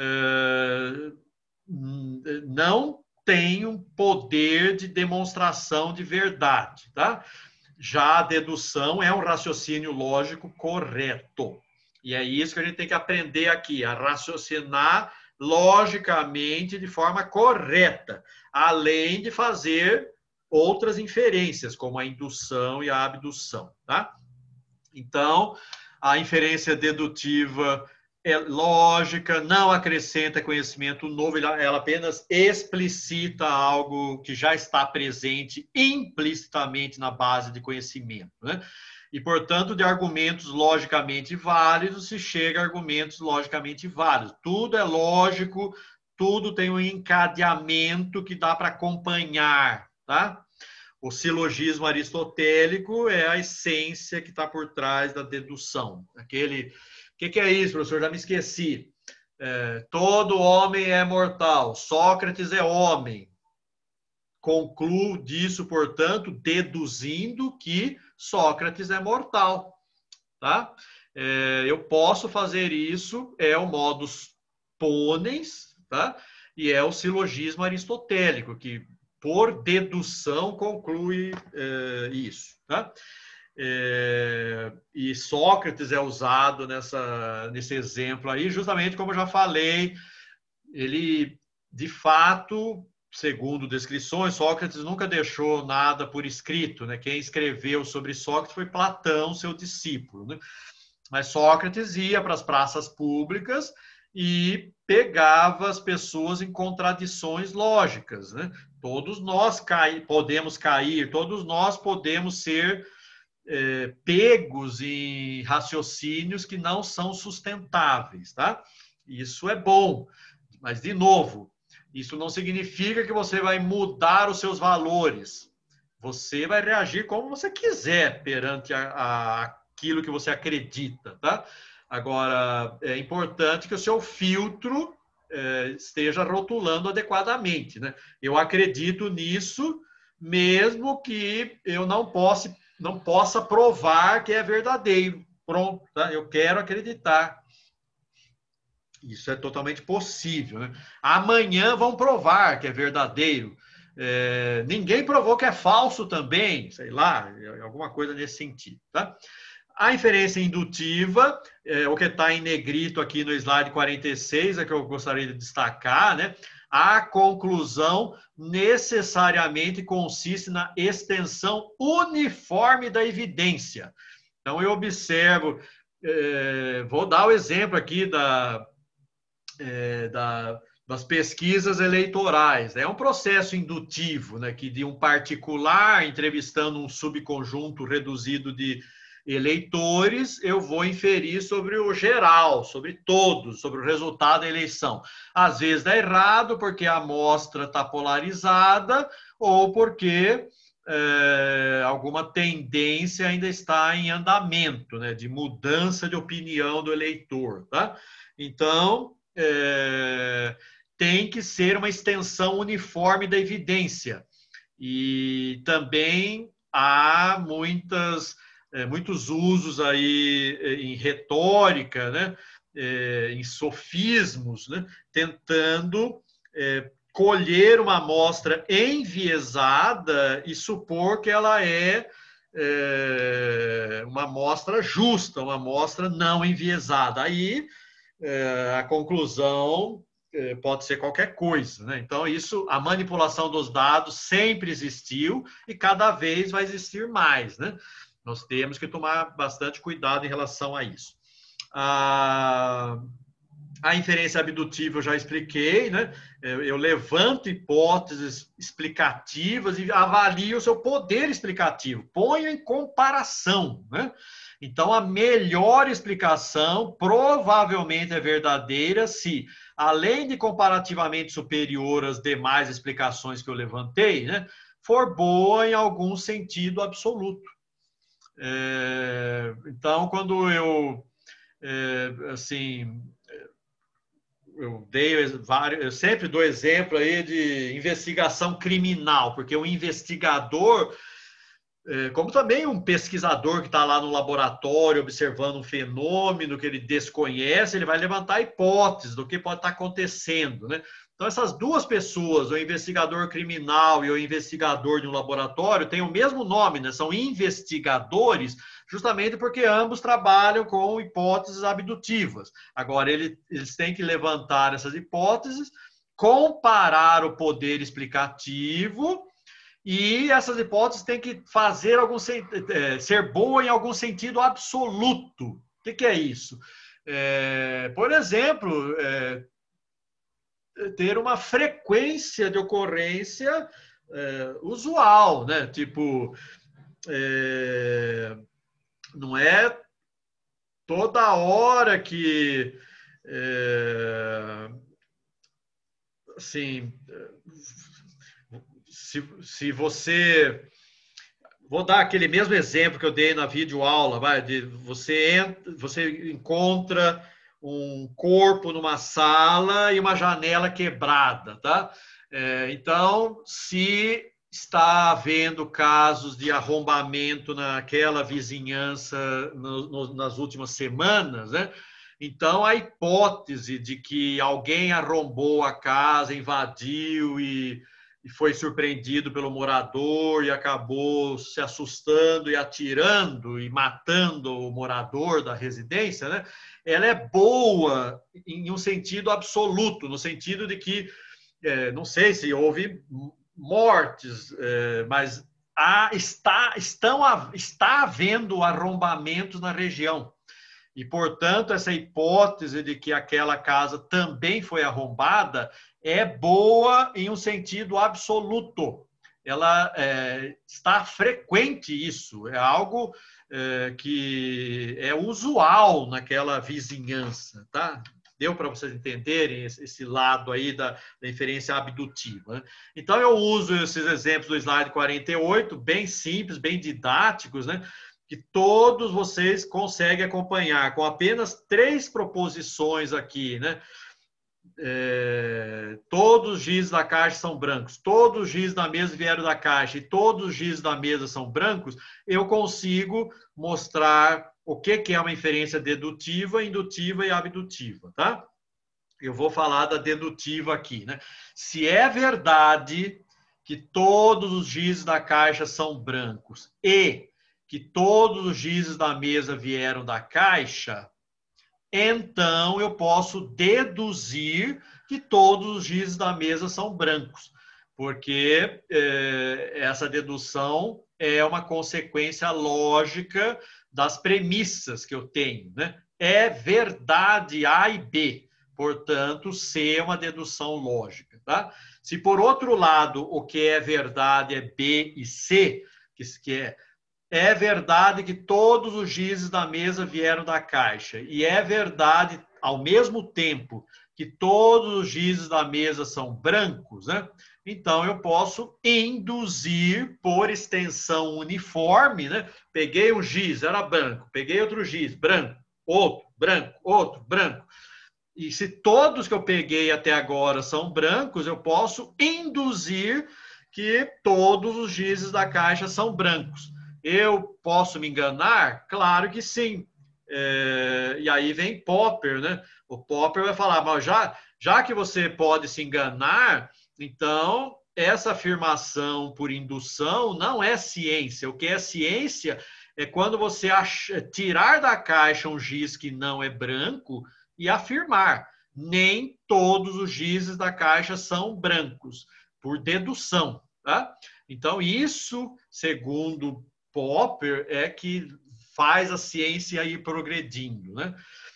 não têm um poder de demonstração de verdade, tá? Já a dedução é um raciocínio lógico correto. E é isso que a gente tem que aprender aqui, a raciocinar logicamente de forma correta, além de fazer outras inferências, como a indução e a abdução, tá? Então, a inferência dedutiva é lógica, não acrescenta conhecimento novo, ela apenas explicita algo que já está presente implicitamente na base de conhecimento, né? E, portanto, de argumentos logicamente válidos se chega a argumentos logicamente válidos. Tudo é lógico, tudo tem um encadeamento que dá para acompanhar, tá? O silogismo aristotélico é a essência que está por trás da dedução. O que é isso, professor? Já me esqueci. Todo homem é mortal. Sócrates é homem. Concluo disso, portanto, deduzindo que Sócrates é mortal. Tá? Eu posso fazer isso, é o modus ponens, tá? E é o silogismo aristotélico, que por dedução conclui isso. Tá? E Sócrates é usado nesse exemplo aí, justamente como eu já falei, ele, de fato, segundo descrições, Sócrates nunca deixou nada por escrito, né? Quem escreveu sobre Sócrates foi Platão, seu discípulo, né? Mas Sócrates ia para as praças públicas e pegava as pessoas em contradições lógicas, né? Todos nós podemos cair, todos nós podemos ser pegos em raciocínios que não são sustentáveis, tá? Isso é bom, mas, de novo, isso não significa que você vai mudar os seus valores. Você vai reagir como você quiser perante aquilo que você acredita, tá? Agora, é importante que o seu filtro esteja rotulando adequadamente, né? Eu acredito nisso, mesmo que eu não possa provar que é verdadeiro. Pronto, tá? Eu quero acreditar. Isso é totalmente possível, né? Amanhã vão provar que é verdadeiro. Ninguém provou que é falso também, sei lá, alguma coisa nesse sentido, tá? A inferência indutiva, o que está em negrito aqui no slide 46, é que eu gostaria de destacar, né? A conclusão necessariamente consiste na extensão uniforme da evidência. Então, eu observo, vou dar o exemplo aqui das pesquisas eleitorais. É um processo indutivo, né, que de um particular entrevistando um subconjunto reduzido de eleitores, eu vou inferir sobre o geral, sobre todos, sobre o resultado da eleição. Às vezes dá errado porque a amostra está polarizada ou porque alguma tendência ainda está em andamento, né, de mudança de opinião do eleitor, tá? Então, tem que ser uma extensão uniforme da evidência. E também há muitos usos aí em retórica, né? Em sofismos, né? Tentando colher uma amostra enviesada e supor que ela é uma amostra justa, uma amostra não enviesada. Aí a conclusão pode ser qualquer coisa, né? Então, a manipulação dos dados sempre existiu e cada vez vai existir mais, né? Nós temos que tomar bastante cuidado em relação a isso. A inferência abdutiva eu já expliquei, né? Eu levanto hipóteses explicativas e avalio o seu poder explicativo, ponho em comparação, né? Então, a melhor explicação provavelmente é verdadeira se, além de comparativamente superior às demais explicações que eu levantei, né, for boa em algum sentido absoluto. Então, quando eu eu sempre dou exemplo aí de investigação criminal, porque o investigador, como também um pesquisador que está lá no laboratório observando um fenômeno que ele desconhece, ele vai levantar hipóteses do que pode estar acontecendo, né? Então, essas duas pessoas, o investigador criminal e o investigador de um laboratório, têm o mesmo nome, né? São investigadores, justamente porque ambos trabalham com hipóteses abdutivas. Agora, eles têm que levantar essas hipóteses, comparar o poder explicativo, e essas hipóteses têm que ser boa em algum sentido absoluto. O que é isso? Por exemplo, ter uma frequência de ocorrência usual, né? Tipo, não é toda hora que assim, se você... Vou dar aquele mesmo exemplo que eu dei na videoaula, vai, de você encontra um corpo numa sala e uma janela quebrada, tá? Então, se está havendo casos de arrombamento naquela vizinhança nas últimas semanas, né? Então, a hipótese de que alguém arrombou a casa, invadiu e foi surpreendido pelo morador e acabou se assustando e atirando e matando o morador da residência, né? Ela é boa em um sentido absoluto, no sentido de que, não sei se houve mortes, mas está havendo arrombamentos na região. E, portanto, essa hipótese de que aquela casa também foi arrombada é boa em um sentido absoluto. Ela está frequente isso, é algo que é usual naquela vizinhança, tá? Deu para vocês entenderem esse lado aí da inferência abdutiva, né? Então, eu uso esses exemplos do slide 48, bem simples, bem didáticos, né? Que todos vocês conseguem acompanhar com apenas 3 proposições aqui, né? Todos os giz da caixa são brancos, todos os giz da mesa vieram da caixa e todos os giz da mesa são brancos, eu consigo mostrar o que é uma inferência dedutiva, indutiva e abdutiva, tá? Eu vou falar da dedutiva aqui, né? Se é verdade que todos os giz da caixa são brancos e que todos os gizes da mesa vieram da caixa, então eu posso deduzir que todos os gizes da mesa são brancos, porque essa dedução é uma consequência lógica das premissas que eu tenho, né? É verdade A e B, portanto, C é uma dedução lógica, tá? Se, por outro lado, o que é verdade é B e C, que é verdade que todos os gizes da mesa vieram da caixa. E é verdade, ao mesmo tempo, que todos os gizes da mesa são brancos, né? Então, eu posso induzir por extensão uniforme, né? Peguei um giz, era branco. Peguei outro giz, branco. Outro, branco. Outro, branco. E se todos que eu peguei até agora são brancos, eu posso induzir que todos os gizes da caixa são brancos. Eu posso me enganar? Claro que sim. E aí vem Popper, né? O Popper vai falar, mas já que você pode se enganar, então essa afirmação por indução não é ciência. O que é ciência é quando você tirar da caixa um giz que não é branco e afirmar. Nem todos os gizes da caixa são brancos, por dedução, tá? Então, isso, segundo Popper, é que faz a ciência ir progredindo, né?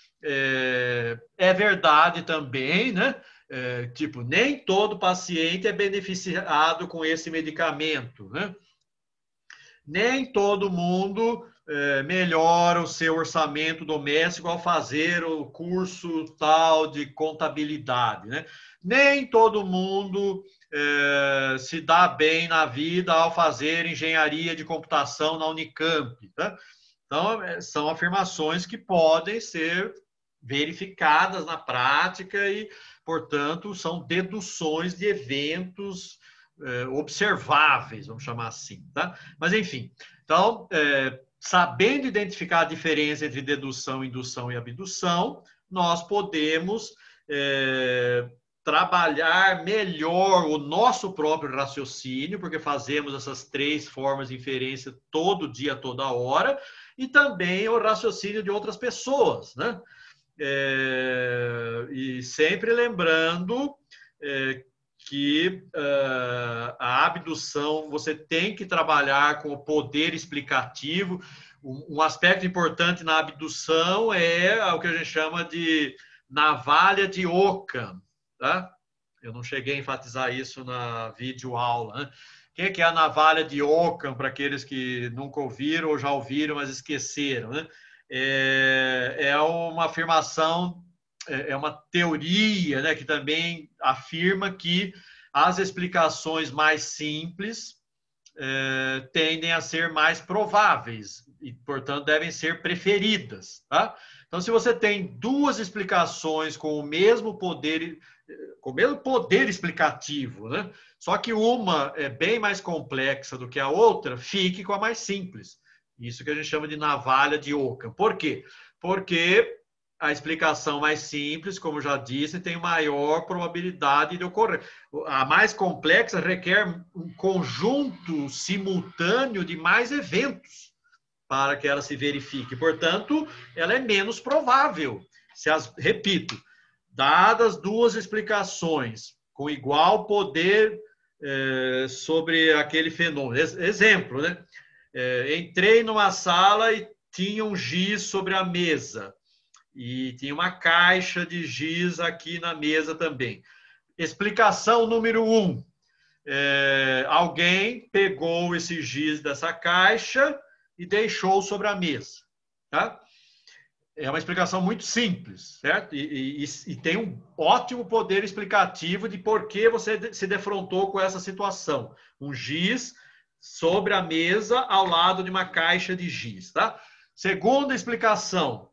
É verdade também, né? Tipo, nem todo paciente é beneficiado com esse medicamento, né? Nem todo mundo melhora o seu orçamento doméstico ao fazer o curso tal de contabilidade, né? Nem todo mundo se dá bem na vida ao fazer engenharia de computação na Unicamp, tá? Então, são afirmações que podem ser verificadas na prática e, portanto, são deduções de eventos observáveis, vamos chamar assim, tá? Mas, enfim, então, sabendo identificar a diferença entre dedução, indução e abdução, nós podemos trabalhar melhor o nosso próprio raciocínio, porque fazemos essas 3 formas de inferência todo dia, toda hora, e também o raciocínio de outras pessoas, né? E sempre lembrando que a abdução, você tem que trabalhar com o poder explicativo. Um aspecto importante na abdução é o que a gente chama de navalha de Ockham, tá? Eu não cheguei a enfatizar isso na videoaula, né? O que é a navalha de Ockham, para aqueles que nunca ouviram ou já ouviram, mas esqueceram, né? É uma afirmação, é uma teoria, né, que também afirma que as explicações mais simples tendem a ser mais prováveis e, portanto, devem ser preferidas. Tá? Então, se você tem duas explicações com o mesmo poder explicativo, né? Só que uma é bem mais complexa do que a outra, fique com a mais simples. Isso que a gente chama de navalha de Ockham. Por quê? Porque a explicação mais simples, como já disse, tem maior probabilidade de ocorrer. A mais complexa requer um conjunto simultâneo de mais eventos para que ela se verifique. Portanto, ela é menos provável. Repito, dadas duas explicações com igual poder sobre aquele fenômeno. Exemplo, né? Entrei numa sala e tinha um giz sobre a mesa. E tinha uma caixa de giz aqui na mesa também. Explicação número 1. Alguém pegou esse giz dessa caixa e deixou sobre a mesa. Tá? É uma explicação muito simples, certo? E tem um ótimo poder explicativo de por que você se defrontou com essa situação. Um giz sobre a mesa ao lado de uma caixa de giz. Tá? Segunda explicação.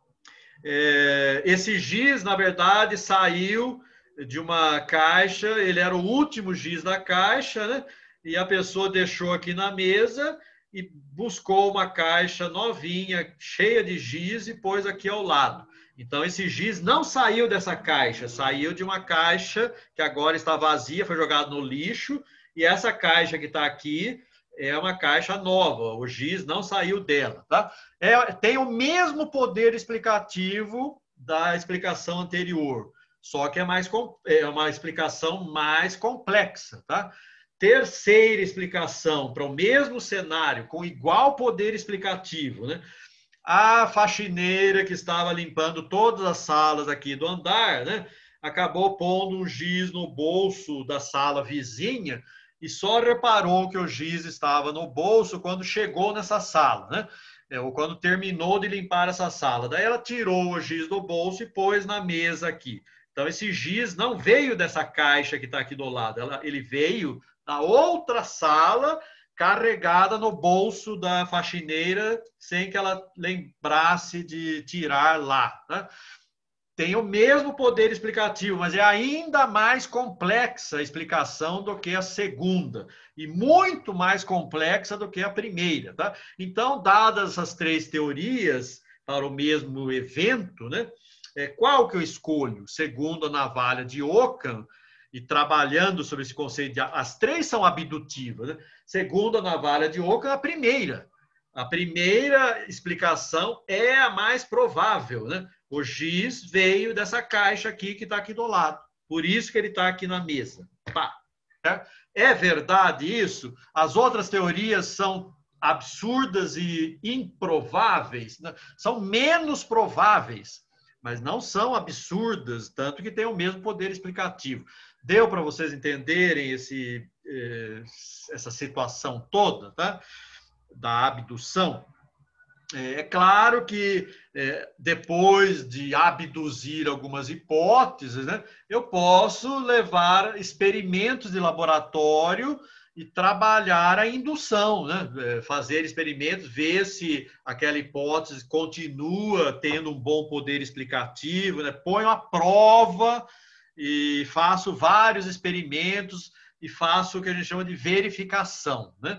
Esse giz, na verdade, saiu de uma caixa, ele era o último giz da caixa, né? E a pessoa deixou aqui na mesa e buscou uma caixa novinha, cheia de giz, e pôs aqui ao lado. Então, esse giz não saiu dessa caixa, saiu de uma caixa que agora está vazia, foi jogado no lixo, e essa caixa que está aqui é uma caixa nova, o giz não saiu dela, tá? Tem o mesmo poder explicativo da explicação anterior, só que é uma explicação mais complexa, tá? Terceira explicação para o mesmo cenário, com igual poder explicativo, né? A faxineira que estava limpando todas as salas aqui do andar, né? Acabou pondo um giz no bolso da sala vizinha e só reparou que o giz estava no bolso quando chegou nessa sala, né? Ou quando terminou de limpar essa sala. Daí ela tirou o giz do bolso e pôs na mesa aqui. Então, esse giz não veio dessa caixa que está aqui do lado, ele veio da outra sala, carregada no bolso da faxineira, sem que ela lembrasse de tirar lá, né? Tem o mesmo poder explicativo, mas é ainda mais complexa a explicação do que a segunda, e muito mais complexa do que a primeira, tá? Então, dadas essas três teorias para o mesmo evento, né? Qual que eu escolho? Segundo a navalha de Ockham, e trabalhando sobre esse conceito as três são abdutivas, né? Segundo a navalha de Ockham, a primeira explicação é a mais provável, né? O giz veio dessa caixa aqui que está aqui do lado. Por isso que ele está aqui na mesa. Pá. É verdade isso? As outras teorias são absurdas e improváveis, né? São menos prováveis, mas não são absurdas, tanto que tem o mesmo poder explicativo. Deu para vocês entenderem essa situação toda, tá? Da abdução? É claro que depois de abduzir algumas hipóteses, né, eu posso levar experimentos de laboratório e trabalhar a indução, né? Fazer experimentos, ver se aquela hipótese continua tendo um bom poder explicativo, né? Ponho à prova e faço vários experimentos e faço o que a gente chama de verificação, né?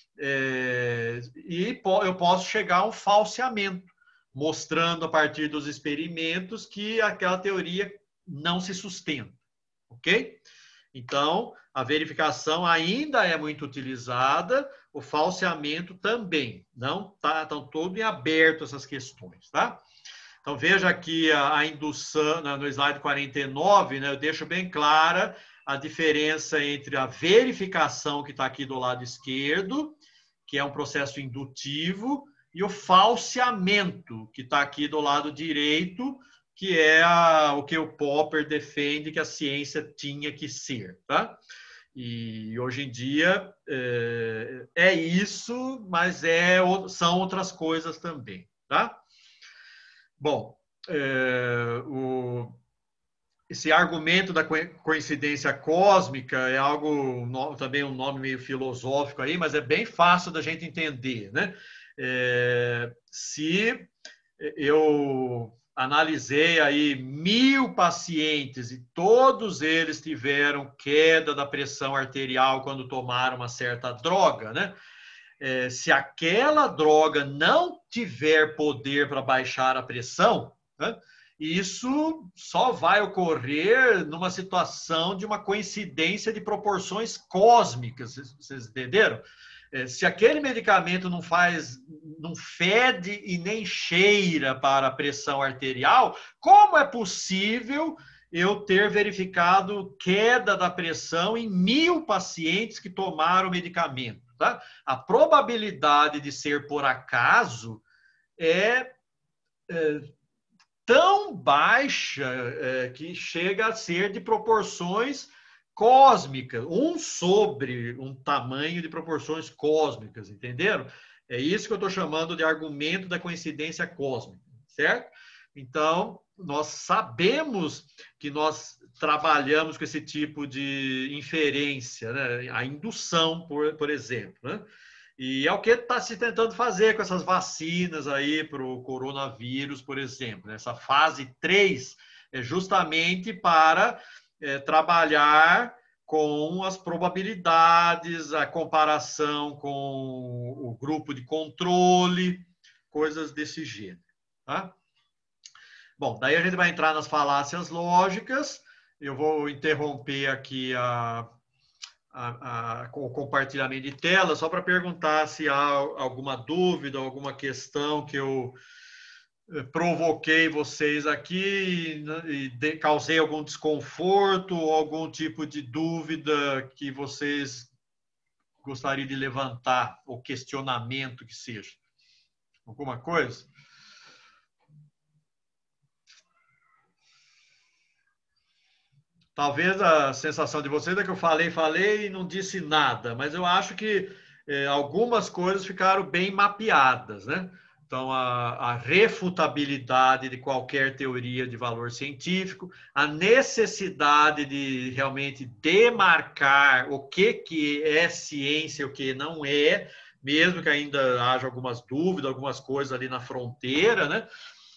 E eu posso chegar a um falseamento, mostrando a partir dos experimentos que aquela teoria não se sustenta, ok? Então, a verificação ainda é muito utilizada, o falseamento também. Não tá, estão todos em aberto essas questões, tá? Então, veja aqui a indução, no slide 49, né, eu deixo bem clara a diferença entre a verificação, que está aqui do lado esquerdo, que é um processo indutivo, e o falseamento, que está aqui do lado direito, que é o que o Popper defende que a ciência tinha que ser. Tá? E hoje em dia é isso, mas são outras coisas também. Tá? Bom, esse argumento da coincidência cósmica é algo, também um nome meio filosófico aí, mas é bem fácil da gente entender, né? Se eu analisei aí 1000 pacientes e todos eles tiveram queda da pressão arterial quando tomaram uma certa droga, né? Se aquela droga não tiver poder para baixar a pressão, né? Isso só vai ocorrer numa situação de uma coincidência de proporções cósmicas, vocês entenderam? Se aquele medicamento não fede e nem cheira para a pressão arterial, como é possível eu ter verificado queda da pressão em 1000 pacientes que tomaram o medicamento? Tá? A probabilidade de ser por acaso é tão baixa que chega a ser de proporções cósmicas, 1 sobre um tamanho de proporções cósmicas, entenderam? É isso que eu estou chamando de argumento da coincidência cósmica, certo? Então, nós sabemos que nós trabalhamos com esse tipo de inferência, né? A indução, por exemplo, né? E é o que está se tentando fazer com essas vacinas aí para o coronavírus, por exemplo. Essa fase 3 é justamente para trabalhar com as probabilidades, a comparação com o grupo de controle, coisas desse gênero. Tá? Bom, daí a gente vai entrar nas falácias lógicas. Eu vou interromper aqui o compartilhamento de tela, só para perguntar se há alguma dúvida, alguma questão que eu provoquei vocês aqui e causei algum desconforto ou algum tipo de dúvida que vocês gostariam de levantar, ou questionamento que seja. Alguma coisa? Talvez a sensação de vocês é que eu falei e não disse nada, mas eu acho que algumas coisas ficaram bem mapeadas, né? Então, a refutabilidade de qualquer teoria de valor científico, a necessidade de realmente demarcar o que é ciência e o que não é, mesmo que ainda haja algumas dúvidas, algumas coisas ali na fronteira, né?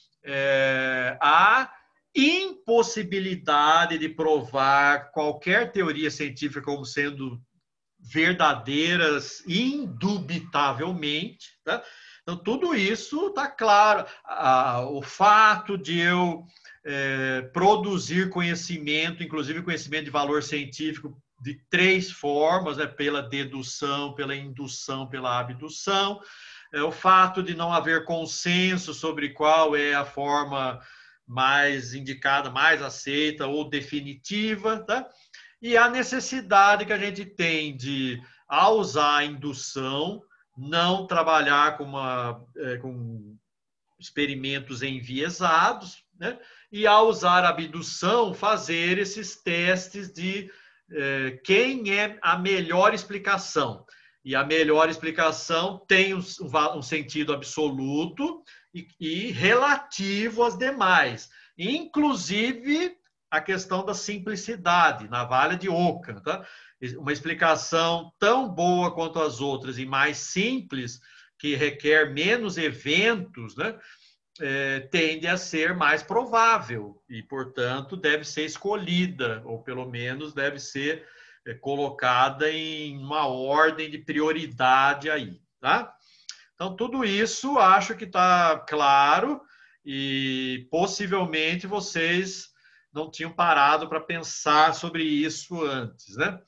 A impossibilidade de provar qualquer teoria científica como sendo verdadeiras indubitavelmente, tá? Então, tudo isso está claro. O fato de eu produzir conhecimento, inclusive conhecimento de valor científico, de 3 formas, né? Pela dedução, pela indução, pela abdução. O fato de não haver consenso sobre qual é a forma mais indicada, mais aceita ou definitiva, tá? E a necessidade que a gente tem de, ao usar a indução, não trabalhar com experimentos enviesados, né? E ao usar a abdução, fazer esses testes de quem é a melhor explicação. E a melhor explicação tem um sentido absoluto e relativo às demais, inclusive a questão da simplicidade, na Valha de Ockham. Tá? Uma explicação tão boa quanto as outras e mais simples, que requer menos eventos, né? Tende a ser mais provável e, portanto, deve ser escolhida, ou pelo menos deve ser colocada em uma ordem de prioridade aí. Tá? Então, tudo isso acho que está claro e possivelmente vocês não tinham parado para pensar sobre isso antes, né?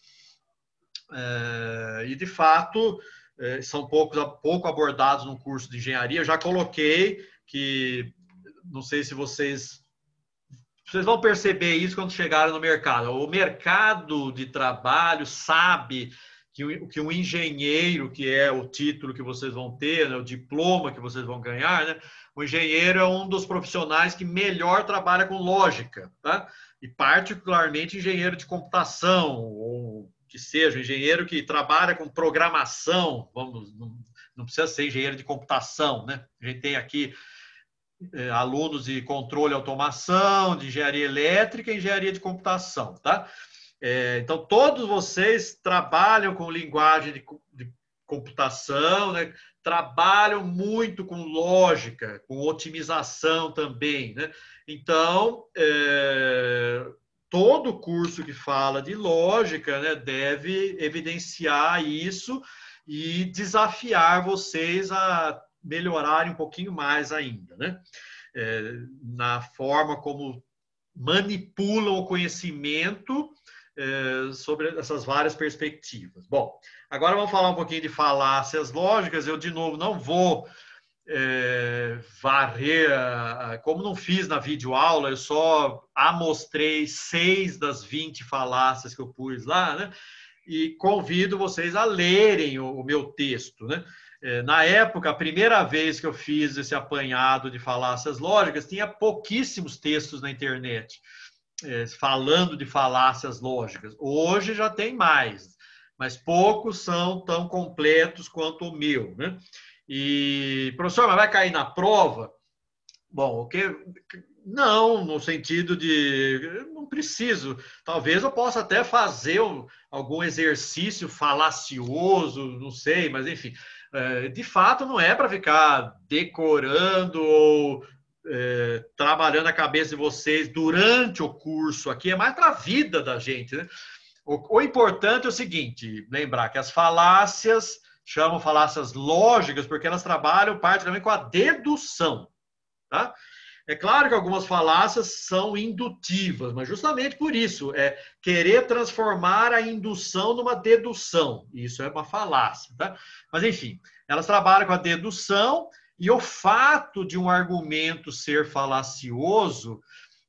E, de fato, são pouco abordados no curso de engenharia. Eu já coloquei que, não sei se vocês Vocês vão perceber isso quando chegarem no mercado. O mercado de trabalho sabe que um engenheiro, que é o título que vocês vão ter, né, o diploma que vocês vão ganhar, né, o engenheiro é um dos profissionais que melhor trabalha com lógica, tá? E particularmente engenheiro de computação, ou que seja, engenheiro que trabalha com programação, vamos, não precisa ser engenheiro de computação, né? A gente tem aqui alunos de controle e automação, de engenharia elétrica e engenharia de computação, tá? Então, todos vocês trabalham com linguagem de computação, né? Trabalham muito com lógica, com otimização também, né? Então, todo curso que fala de lógica, né, deve evidenciar isso e desafiar vocês a melhorarem um pouquinho mais ainda, né? Na forma como manipulam o conhecimento sobre essas várias perspectivas. Bom, agora vamos falar um pouquinho de falácias lógicas. Eu, de novo, não vou varrer, como não fiz na videoaula, eu só amostrei 6 das 20 falácias que eu pus lá, né? E convido vocês a lerem o meu texto, né? Na época, a primeira vez que eu fiz esse apanhado de falácias lógicas, tinha pouquíssimos textos na internet falando de falácias lógicas. Hoje já tem mais, mas poucos são tão completos quanto o meu, né? E, professor, mas vai cair na prova? Bom, o que... Não, no sentido de não preciso. Talvez eu possa até fazer algum exercício falacioso, não sei, mas enfim. De fato, não é para ficar decorando ou trabalhando a cabeça de vocês durante o curso aqui, é mais para a vida da gente, né? O importante é o seguinte, lembrar que as falácias chamam falácias lógicas porque elas trabalham particularmente com a dedução, tá? É claro que algumas falácias são indutivas, mas justamente por isso, querer transformar a indução numa dedução. Isso é uma falácia, tá? Mas, enfim, elas trabalham com a dedução e o fato de um argumento ser falacioso,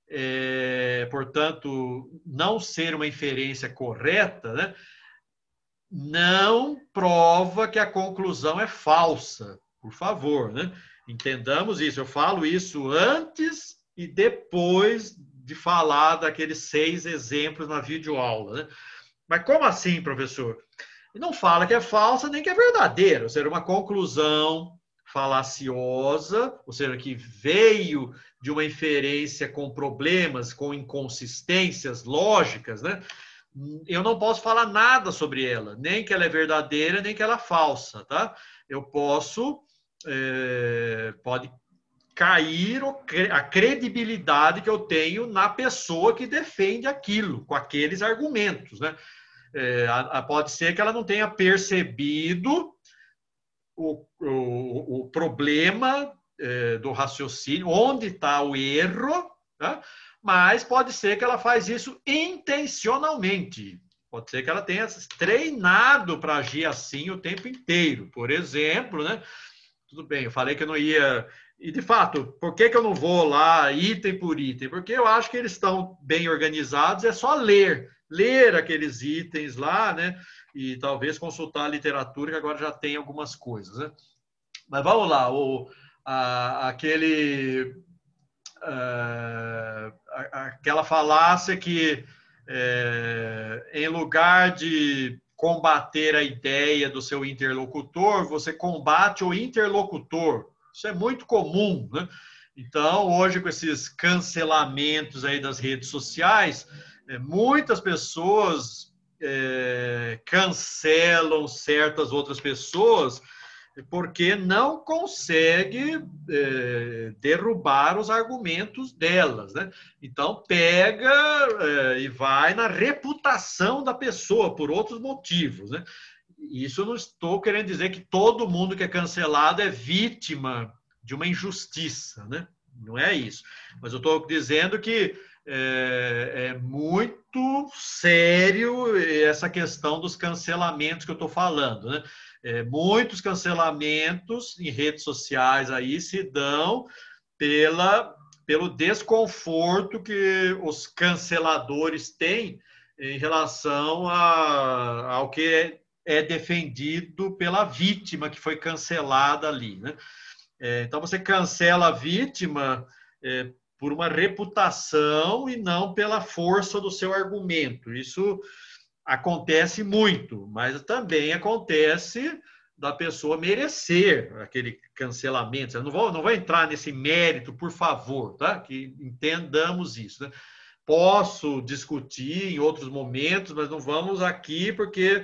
portanto, não ser uma inferência correta, né, não prova que a conclusão é falsa, por favor, né? Entendamos isso. Eu falo isso antes e depois de falar daqueles 6 exemplos na videoaula, né? Mas como assim, professor? Não fala que é falsa nem que é verdadeira. Ou seja, uma conclusão falaciosa, ou seja, que veio de uma inferência com problemas, com inconsistências lógicas, né? Eu não posso falar nada sobre ela, nem que ela é verdadeira, nem que ela é falsa, tá? Eu posso... pode cair a credibilidade que eu tenho na pessoa que defende aquilo, com aqueles argumentos, né? Pode ser que ela não tenha percebido o problema do raciocínio, onde está o erro, né? Mas pode ser que ela faz isso intencionalmente. Pode ser que ela tenha treinado para agir assim o tempo inteiro. Por exemplo, né? Tudo bem, eu falei que eu não ia... E, de fato, por que eu não vou lá item por item? Porque eu acho que eles estão bem organizados, é só ler aqueles itens lá, né? E talvez consultar a literatura, que agora já tem algumas coisas, né? Mas vamos lá, aquela falácia que, em lugar de combater a ideia do seu interlocutor, você combate o interlocutor. Isso é muito comum, né? Então, hoje, com esses cancelamentos aí das redes sociais, muitas pessoas cancelam certas outras pessoas porque não consegue derrubar os argumentos delas, né? Então, pega e vai na reputação da pessoa por outros motivos, né? Isso não estou querendo dizer que todo mundo que é cancelado é vítima de uma injustiça, né? Não é isso. Mas eu estou dizendo que é muito sério essa questão dos cancelamentos que eu estou falando, né? Muitos cancelamentos em redes sociais aí se dão pelo desconforto que os canceladores têm em relação ao que é defendido pela vítima que foi cancelada ali, né? Então, você cancela a vítima por uma reputação e não pela força do seu argumento. Isso acontece muito, mas também acontece da pessoa merecer aquele cancelamento. Eu não vou entrar nesse mérito, por favor, tá? Que entendamos isso, né? Posso discutir em outros momentos, mas não vamos aqui porque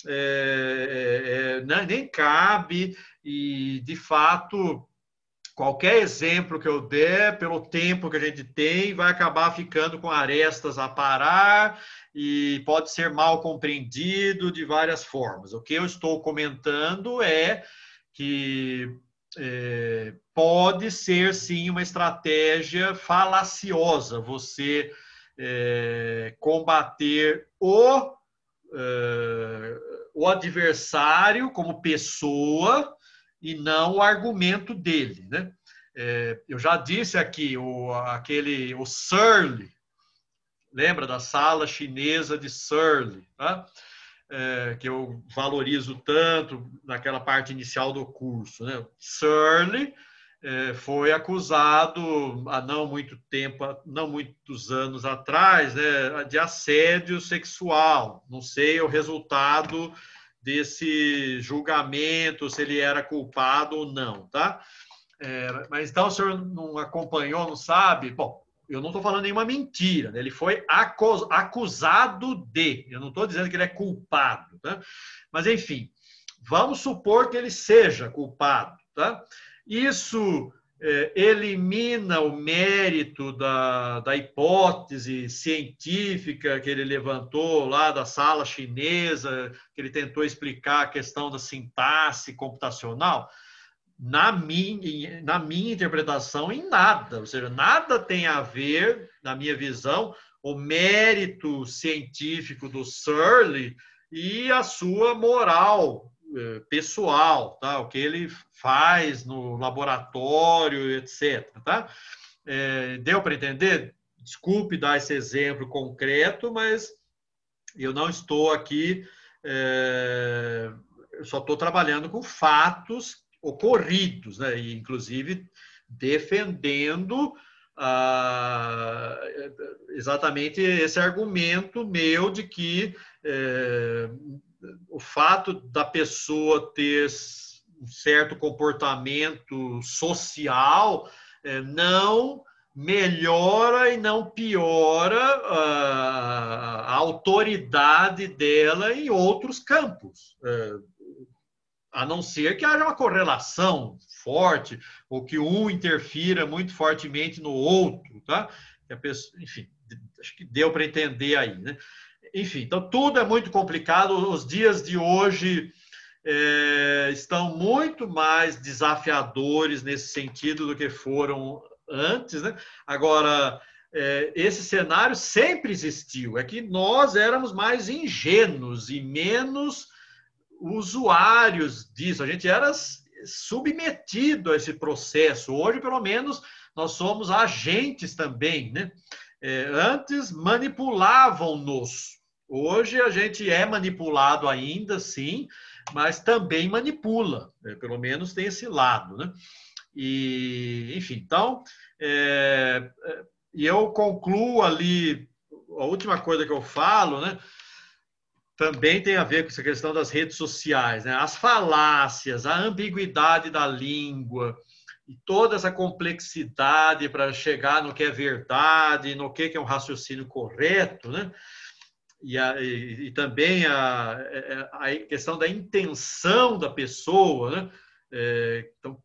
nem cabe e, de fato, qualquer exemplo que eu der, pelo tempo que a gente tem, vai acabar ficando com arestas a parar e pode ser mal compreendido de várias formas. O que eu estou comentando é que pode ser, sim, uma estratégia falaciosa você combater o adversário como pessoa e não o argumento dele, né? Eu já disse aqui, o Searle, lembra da sala chinesa de Searle, tá? Que eu valorizo tanto naquela parte inicial do curso, né? Searle foi acusado há não muito tempo, não muitos anos atrás, né, de assédio sexual. Não sei o resultado desse julgamento, se ele era culpado ou não, tá? Mas então o senhor não acompanhou, não sabe? Bom, eu não estou falando nenhuma mentira, né? Ele foi acusado de, eu não estou dizendo que ele é culpado, tá? Mas enfim, vamos supor que ele seja culpado, tá? Isso elimina o mérito da hipótese científica que ele levantou lá da sala chinesa, que ele tentou explicar a questão da sintaxe computacional. Na minha interpretação, em nada. Ou seja, nada tem a ver, na minha visão, o mérito científico do Searle e a sua moral pessoal, tá? O que ele faz no laboratório, etc. Tá? Deu para entender? Desculpe dar esse exemplo concreto, mas eu não estou aqui, eu só estou trabalhando com fatos ocorridos, né? E, inclusive, defendendo exatamente esse argumento meu de que o fato da pessoa ter um certo comportamento social não melhora e não piora a autoridade dela em outros campos, a não ser que haja uma correlação forte ou que um interfira muito fortemente no outro, tá? Enfim, acho que deu para entender aí, né? Enfim, então tudo é muito complicado. Os dias de hoje estão muito mais desafiadores nesse sentido do que foram antes, né? Agora, esse cenário sempre existiu. É que nós éramos mais ingênuos e menos usuários disso. A gente era submetido a esse processo. Hoje, pelo menos, nós somos agentes também, né? Antes manipulavam-nos. Hoje a gente é manipulado ainda, sim, mas também manipula. Pelo menos tem esse lado, né? E, enfim, então, e eu concluo ali, a última coisa que eu falo, né? Também tem a ver com essa questão das redes sociais, né? As falácias, a ambiguidade da língua e toda essa complexidade para chegar no que é verdade, no que é um raciocínio correto, né? E também a questão da intenção da pessoa, né? Então,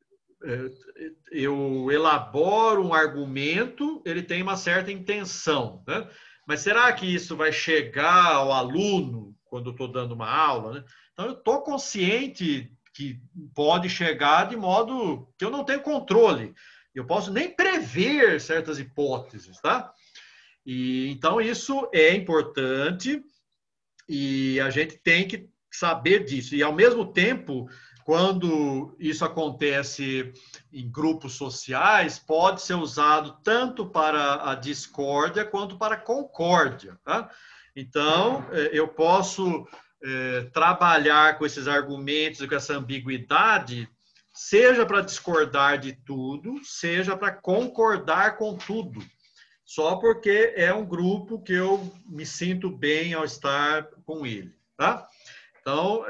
eu elaboro um argumento, ele tem uma certa intenção, né? Mas será que isso vai chegar ao aluno quando eu estou dando uma aula, né? Então, eu estou consciente que pode chegar de modo que eu não tenho controle. Eu posso nem prever certas hipóteses, tá? E, então, isso é importante e a gente tem que saber disso. E, ao mesmo tempo, quando isso acontece em grupos sociais, pode ser usado tanto para a discórdia quanto para a concórdia. Tá? Então, eu posso trabalhar com esses argumentos e com essa ambiguidade, seja para discordar de tudo, seja para concordar com tudo, só porque é um grupo que eu me sinto bem ao estar com ele. Tá? Então,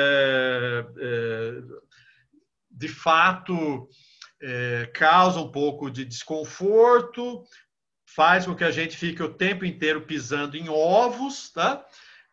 de fato, causa um pouco de desconforto, faz com que a gente fique o tempo inteiro pisando em ovos, tá?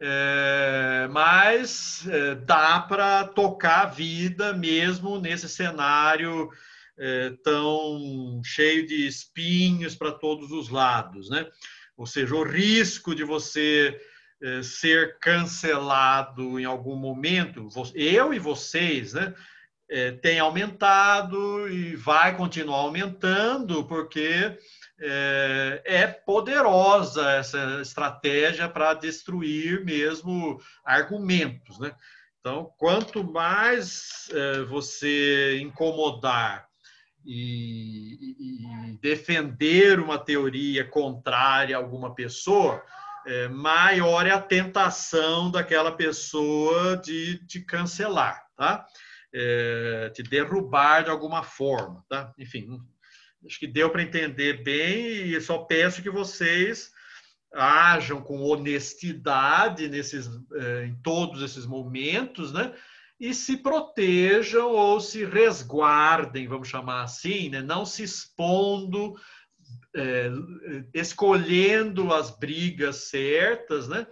Mas dá para tocar a vida mesmo nesse cenário tão cheio de espinhos para todos os lados, né? Ou seja, o risco de você ser cancelado em algum momento, eu e vocês, né, tem aumentado e vai continuar aumentando, porque é poderosa essa estratégia para destruir mesmo argumentos, né? Então, quanto mais você incomodar e defender uma teoria contrária a alguma pessoa, maior é a tentação daquela pessoa de te cancelar, tá? Te derrubar de alguma forma, tá? Enfim, acho que deu para entender bem e só peço que vocês ajam com honestidade em todos esses momentos, né? E se protejam ou se resguardem, vamos chamar assim, né? Não se expondo, escolhendo as brigas certas, né?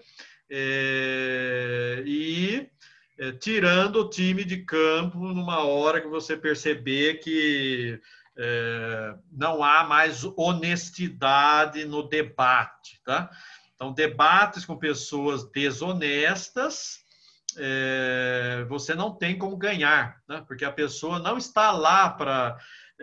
E tirando o time de campo numa hora que você perceber que não há mais honestidade no debate, tá? Então, debates com pessoas desonestas, você não tem como ganhar, né? Porque a pessoa não está lá para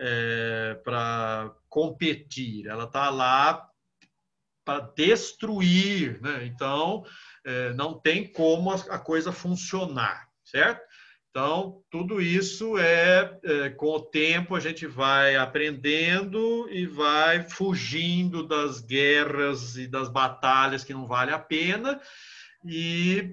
competir, ela está lá para destruir, né? Então, não tem como a coisa funcionar, certo? Então, tudo isso com o tempo a gente vai aprendendo e vai fugindo das guerras e das batalhas que não vale a pena e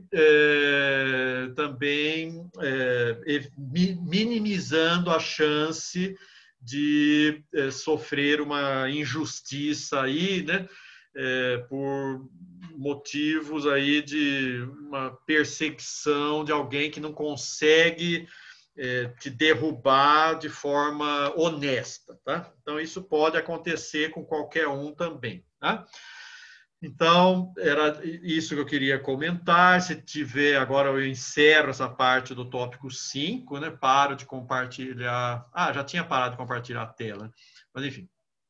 também minimizando a chance de sofrer uma injustiça aí, né? Por motivos aí de uma perseguição de alguém que não consegue te derrubar de forma honesta, tá? Então, isso pode acontecer com qualquer um também, tá? Então, era isso que eu queria comentar. Se tiver, agora eu encerro essa parte do tópico 5, né? Paro de compartilhar. Já tinha parado de compartilhar a tela, mas enfim.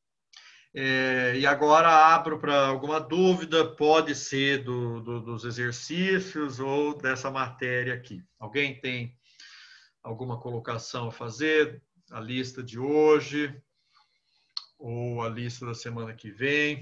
E agora abro para alguma dúvida, pode ser dos exercícios ou dessa matéria aqui. Alguém tem alguma colocação a fazer? A lista de hoje ou a lista da semana que vem?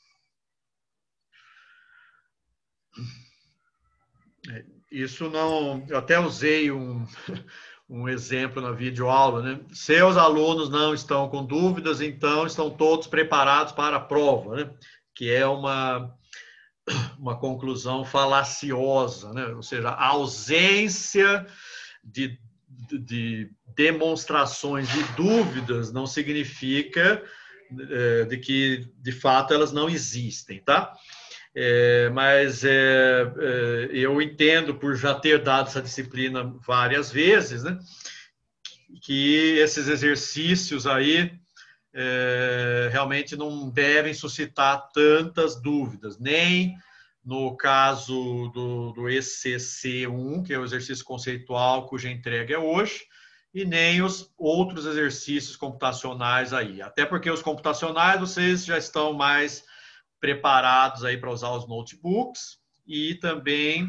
Isso não... Eu até usei um exemplo na videoaula, né? Seus alunos não estão com dúvidas, então estão todos preparados para a prova, né? Que é uma conclusão falaciosa, né? Ou seja, a ausência de demonstrações de dúvidas não significa de que, de fato, elas não existem, tá? Mas eu entendo, por já ter dado essa disciplina várias vezes, né, que esses exercícios aí realmente não devem suscitar tantas dúvidas, nem no caso do ECC1, que é o exercício conceitual cuja entrega é hoje, e nem os outros exercícios computacionais aí. Até porque os computacionais vocês já estão mais preparados aí para usar os notebooks e também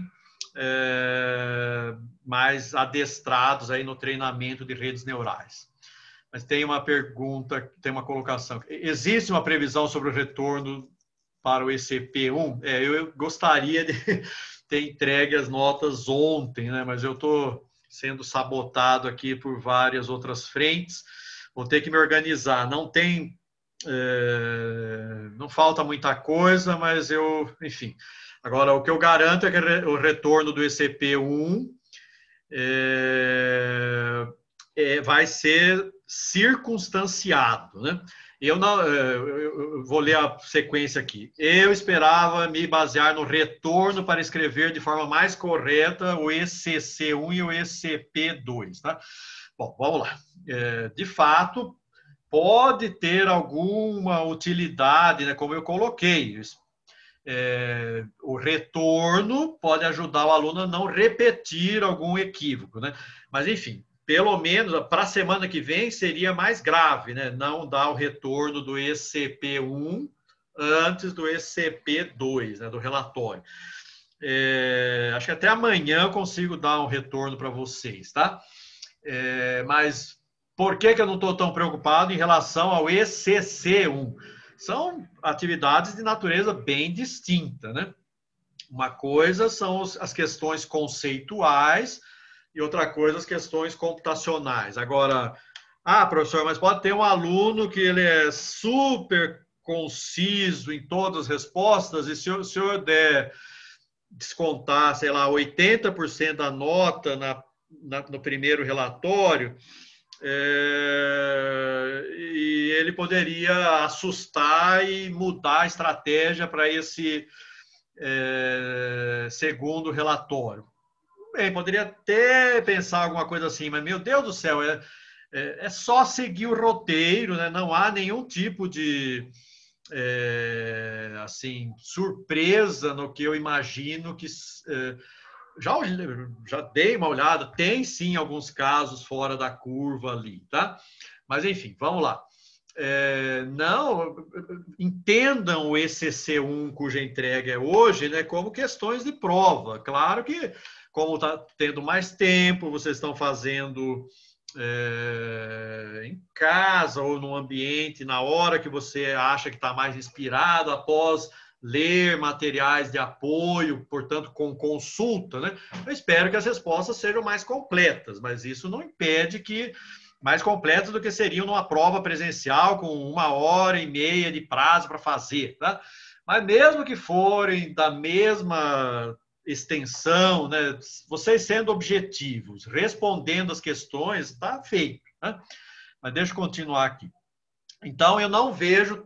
mais adestrados aí no treinamento de redes neurais. Mas tem uma pergunta, tem uma colocação. Existe uma previsão sobre o retorno para o ECP1? Eu gostaria de ter entregue as notas ontem, né? Mas eu estou sendo sabotado aqui por várias outras frentes. Vou ter que me organizar. Não falta muita coisa, mas enfim. Agora, o que eu garanto é que o retorno do ECP1 vai ser circunstanciado, né? Eu vou ler a sequência aqui. Eu esperava me basear no retorno para escrever de forma mais correta o ECC1 e o ECP2, tá? Bom, vamos lá. De fato, pode ter alguma utilidade, né, como eu coloquei. O retorno pode ajudar o aluno a não repetir algum equívoco, né? Mas, enfim, pelo menos para a semana que vem seria mais grave, né? Não dar o retorno do ECP1 antes do ECP2, né, do relatório. Acho que até amanhã eu consigo dar um retorno para vocês, tá? Mas por que eu não estou tão preocupado em relação ao ECC1? São atividades de natureza bem distinta, né? Uma coisa são as questões conceituais e outra coisa as questões computacionais. Agora, professor, mas pode ter um aluno que ele é super conciso em todas as respostas e se o senhor der descontar, sei lá, 80% da nota no primeiro relatório, e ele poderia assustar e mudar a estratégia para esse segundo relatório. Bem, poderia até pensar alguma coisa assim, mas, meu Deus do céu, é só seguir o roteiro, né? Não há nenhum tipo de assim, surpresa no que eu imagino que... Já dei uma olhada, tem sim alguns casos fora da curva ali, tá? Mas enfim, vamos lá. Não entendam o ECC1 cuja entrega é hoje, né, como questões de prova. Claro que, como está tendo mais tempo, vocês estão fazendo em casa ou no ambiente, na hora que você acha que está mais inspirado, após ler materiais de apoio, portanto, com consulta, né? Eu espero que as respostas sejam mais completas, mas isso não impede que mais completas do que seriam numa prova presencial com 1h30 de prazo para fazer, tá? Mas mesmo que forem da mesma extensão, né? Vocês sendo objetivos, respondendo as questões, está feito, né? Mas deixa eu continuar aqui. Então, eu não vejo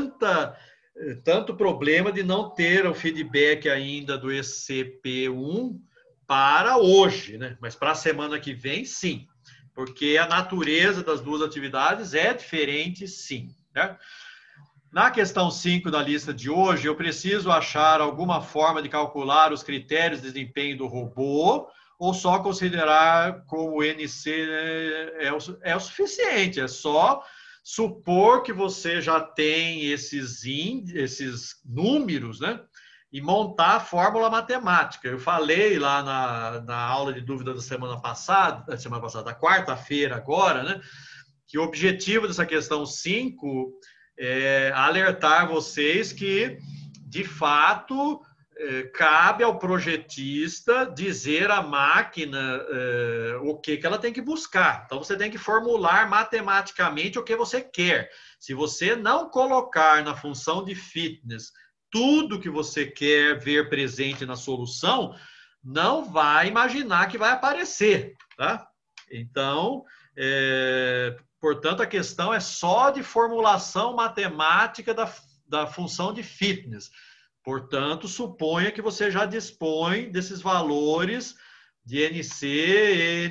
tanto problema de não ter o feedback ainda do ECP1 para hoje, né? Mas para a semana que vem, sim, porque a natureza das duas atividades é diferente, sim, né? Na questão 5 da lista de hoje, eu preciso achar alguma forma de calcular os critérios de desempenho do robô ou só considerar como o NC é o suficiente, é só supor que você já tem esses números, né? E montar a fórmula matemática. Eu falei lá na aula de dúvida da semana passada, da quarta-feira agora, né? Que o objetivo dessa questão 5 é alertar vocês que, de fato, cabe ao projetista dizer à máquina o que ela tem que buscar. Então, você tem que formular matematicamente o que você quer. Se você não colocar na função de fitness tudo que você quer ver presente na solução, não vai imaginar que vai aparecer, tá? Então, portanto, a questão é só de formulação matemática da função de fitness. Portanto, suponha que você já dispõe desses valores de NC,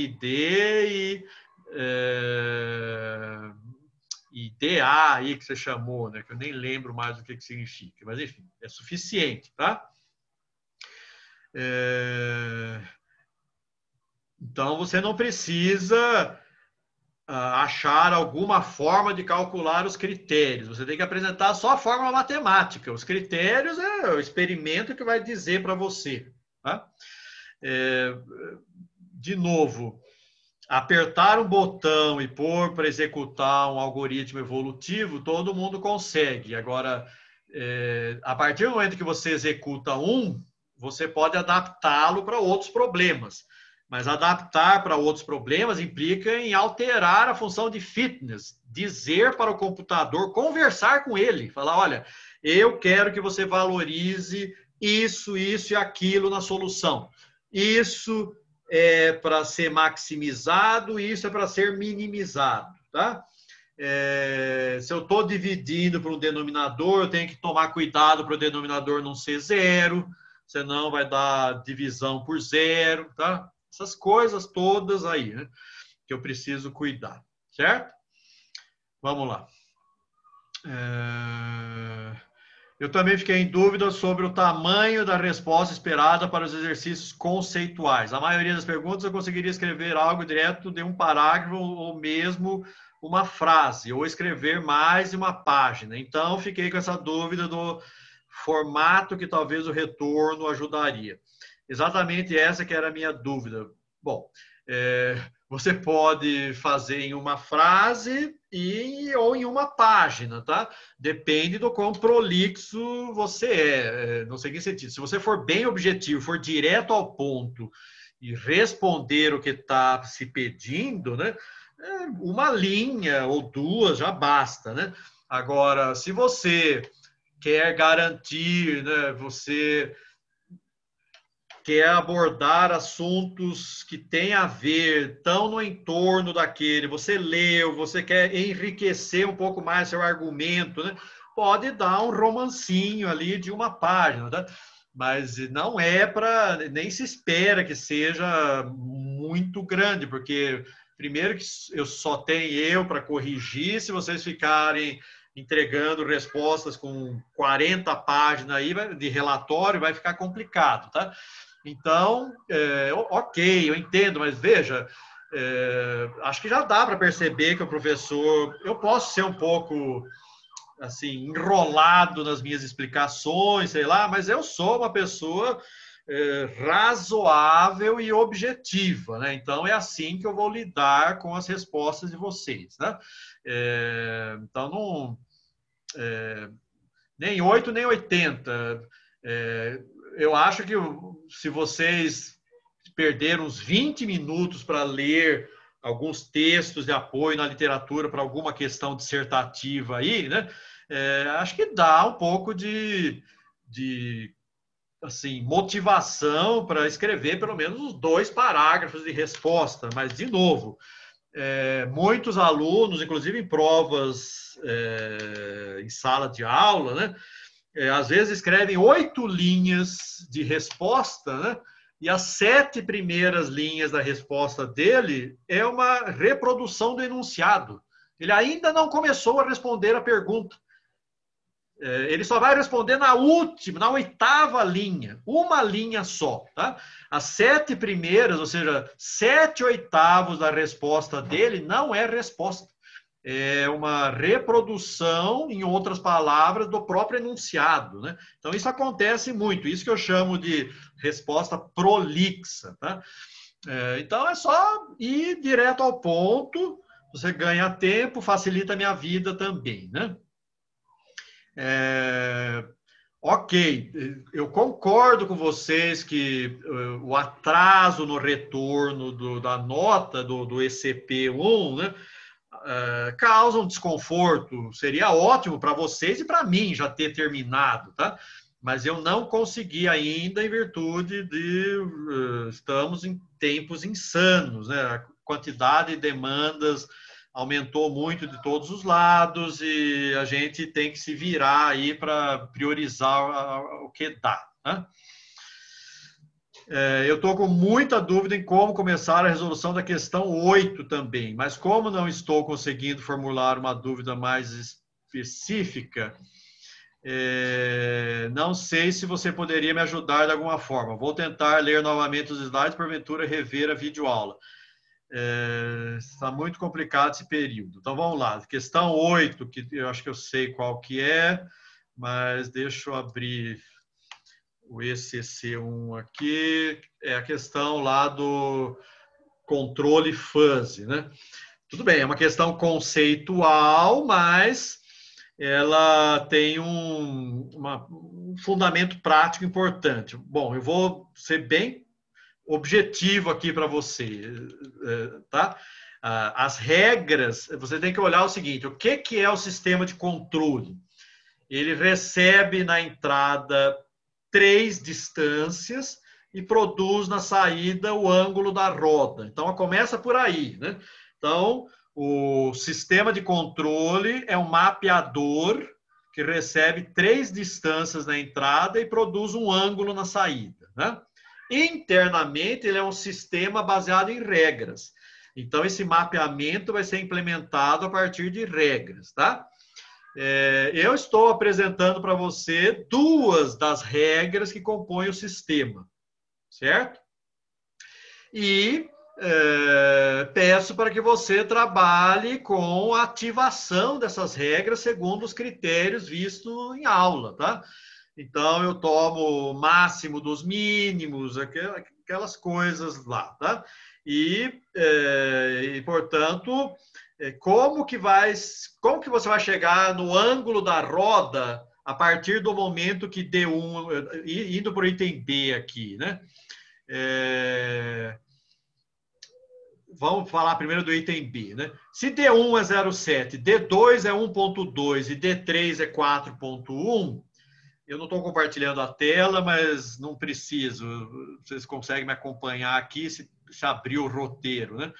NMD e DA aí que você chamou, né? Que eu nem lembro mais o que significa. Mas, enfim, é suficiente, tá? Então, você não precisa achar alguma forma de calcular os critérios. Você tem que apresentar só a fórmula matemática. Os critérios é o experimento que vai dizer para você. Tá? De novo, apertar um botão e pôr para executar um algoritmo evolutivo, todo mundo consegue. Agora, a partir do momento que você executa você pode adaptá-lo para outros problemas. Mas adaptar para outros problemas implica em alterar a função de fitness, dizer para o computador, conversar com ele, falar, olha, eu quero que você valorize isso, isso e aquilo na solução. Isso é para ser maximizado, isso é para ser minimizado, tá? Se eu estou dividindo para um denominador, eu tenho que tomar cuidado para o denominador não ser zero, senão vai dar divisão por zero, tá? Essas coisas todas aí, né, que eu preciso cuidar, certo? Vamos lá. Eu também fiquei em dúvida sobre o tamanho da resposta esperada para os exercícios conceituais. A maioria das perguntas eu conseguiria escrever algo direto de um parágrafo ou mesmo uma frase, ou escrever mais de uma página. Então, fiquei com essa dúvida do formato que talvez o retorno ajudaria. Exatamente essa que era a minha dúvida. Bom, você pode fazer em uma frase ou em uma página, tá? Depende do quão prolixo você é, no seguinte sentido. Se você for bem objetivo, for direto ao ponto e responder o que está se pedindo, né? Uma linha ou duas já basta, né? Agora, se você quer garantir, né? Você quer abordar assuntos que têm a ver, estão no entorno daquele, você leu, você quer enriquecer um pouco mais seu argumento, né? Pode dar um romancinho ali de uma página, tá? Mas não é para, nem se espera que seja muito grande, porque primeiro que eu só tenho eu para corrigir, se vocês ficarem entregando respostas com 40 páginas aí de relatório, vai ficar complicado, tá? Então, ok, eu entendo, mas veja, acho que já dá para perceber que o professor, eu posso ser um pouco assim enrolado nas minhas explicações, sei lá, mas eu sou uma pessoa razoável e objetiva, né? Então é assim que eu vou lidar com as respostas de vocês, né? Então não nem 8 nem 80. Eu acho que se vocês perderam uns 20 minutos para ler alguns textos de apoio na literatura para alguma questão dissertativa aí, né? Acho que dá um pouco de assim, motivação para escrever pelo menos uns 2 parágrafos de resposta, mas, de novo, muitos alunos, inclusive em provas em sala de aula, né? Às vezes escrevem 8 linhas de resposta, né? E as 7 primeiras linhas da resposta dele é uma reprodução do enunciado. Ele ainda não começou a responder a pergunta. Ele só vai responder na última, na 8ª linha, uma linha só, tá? As 7 primeiras, ou seja, 7/8 da resposta dele não é resposta. É uma reprodução, em outras palavras, do próprio enunciado, né? Então, isso acontece muito, isso que eu chamo de resposta prolixa, tá? Então, é só ir direto ao ponto, você ganha tempo, facilita a minha vida também, né? Ok, eu concordo com vocês que o atraso no retorno da nota do ECP1, né, causa um desconforto. Seria ótimo para vocês e para mim já ter terminado, tá? Mas eu não consegui ainda em virtude de estamos em tempos insanos, né? A quantidade de demandas aumentou muito de todos os lados e a gente tem que se virar aí para priorizar o que dá, né? Eu estou com muita dúvida em como começar a resolução da questão 8 também, mas como não estou conseguindo formular uma dúvida mais específica, não sei se você poderia me ajudar de alguma forma. Vou tentar ler novamente os slides, porventura rever a videoaula. Está muito complicado esse período. Então, vamos lá. Questão 8, que eu acho que eu sei qual que é, mas deixa eu abrir o ECC1 aqui. É a questão lá do controle fuzzy, né? Tudo bem, é uma questão conceitual, mas ela tem um fundamento prático importante. Bom, eu vou ser bem objetivo aqui para você, tá? As regras, você tem que olhar o seguinte, o que é o sistema de controle? Ele recebe na entrada 3 distâncias e produz na saída o ângulo da roda. Então, começa por aí, né? Então, o sistema de controle é um mapeador que recebe 3 distâncias na entrada e produz um ângulo na saída, né? Internamente, ele é um sistema baseado em regras. Então, esse mapeamento vai ser implementado a partir de regras, tá? Eu estou apresentando para você 2 das regras que compõem o sistema, certo? E peço para que você trabalhe com a ativação dessas regras segundo os critérios vistos em aula, tá? Então, eu tomo o máximo dos mínimos, aquelas coisas lá, tá? E portanto, como que você vai chegar no ângulo da roda a partir do momento que D1, indo para o item B aqui, né? Vamos falar primeiro do item B, né? Se D1 é 0,7, D2 é 1,2 e D3 é 4,1, eu não estou compartilhando a tela, mas não preciso. Vocês conseguem me acompanhar aqui se abrir o roteiro, né?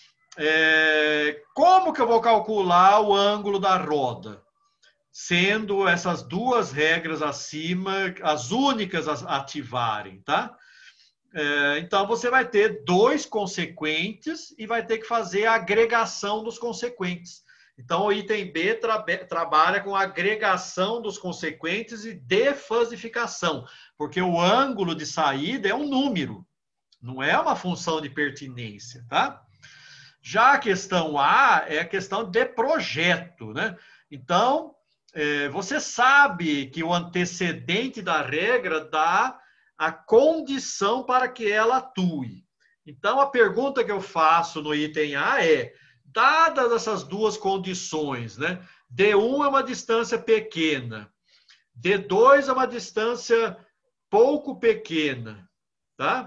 Como que eu vou calcular o ângulo da roda? Sendo essas 2 regras acima as únicas a ativarem, tá? Então, você vai ter 2 consequentes e vai ter que fazer a agregação dos consequentes. Então, o item B trabalha com a agregação dos consequentes e defasificação, porque o ângulo de saída é um número, não é uma função de pertinência, tá? Já a questão A é a questão de projeto, né? Então, você sabe que o antecedente da regra dá a condição para que ela atue. Então, a pergunta que eu faço no item A é, dadas essas 2 condições, né? D1 é uma distância pequena, D2 é uma distância pouco pequena, tá?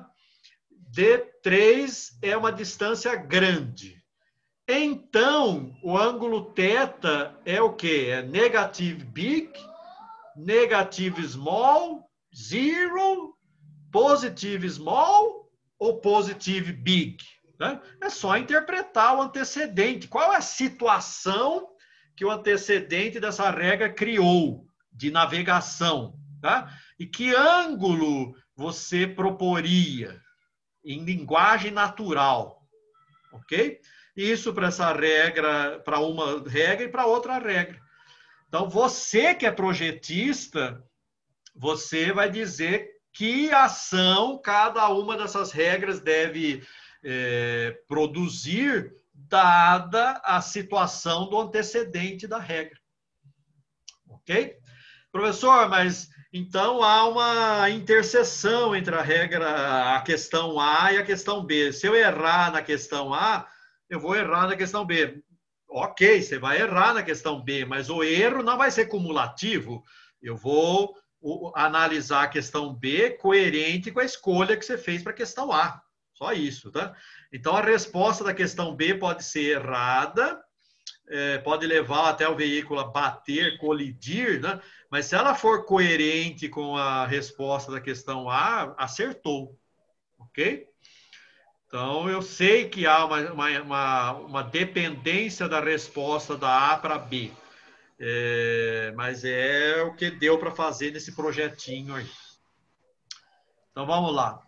D3 é uma distância grande. Então, o ângulo θ é o quê? É negative big, negative small, zero, positive small ou positive big? Né? É só interpretar o antecedente. Qual é a situação que o antecedente dessa regra criou de navegação? Tá? E que ângulo você proporia em linguagem natural? Ok? Isso para essa regra, para uma regra e para outra regra. Então, você que é projetista, você vai dizer que ação cada uma dessas regras deve produzir, dada a situação do antecedente da regra. Ok? Professor, mas então há uma interseção entre a questão A e a questão B. Se eu errar na questão A, eu vou errar na questão B. Ok, você vai errar na questão B, mas o erro não vai ser cumulativo. Eu vou analisar a questão B coerente com a escolha que você fez para a questão A. Só isso, tá? Então, a resposta da questão B pode ser errada, pode levar até o veículo a bater, colidir, né? Mas se ela for coerente com a resposta da questão A, acertou, ok? Então, eu sei que há uma dependência da resposta da A para B. Mas é o que deu para fazer nesse projetinho aí. Então, vamos lá.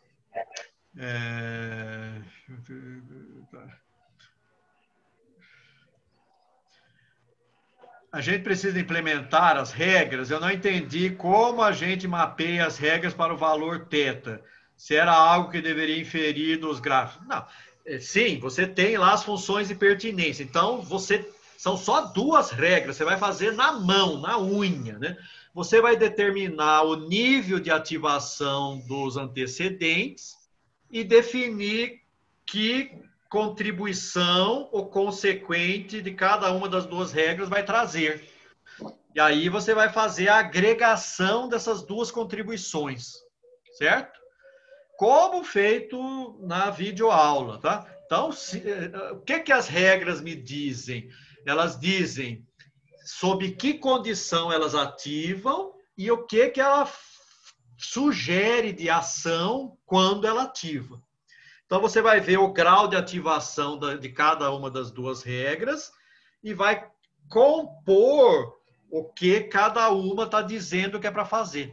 A gente precisa implementar as regras. Eu não entendi como a gente mapeia as regras para o valor θ. Se era algo que deveria inferir dos gráficos. Não. Sim, você tem lá as funções de pertinência. Então, são só 2 regras. Você vai fazer na mão, na unha, né? Você vai determinar o nível de ativação dos antecedentes e definir que contribuição ou consequente de cada uma das 2 regras vai trazer. E aí você vai fazer a agregação dessas 2 contribuições, certo? como feito na videoaula, tá? Então, o que as regras me dizem? Elas dizem sob que condição elas ativam e o que ela sugere de ação quando ela ativa. Então, você vai ver o grau de ativação de cada uma das duas regras e vai compor o que cada uma está dizendo que é para fazer.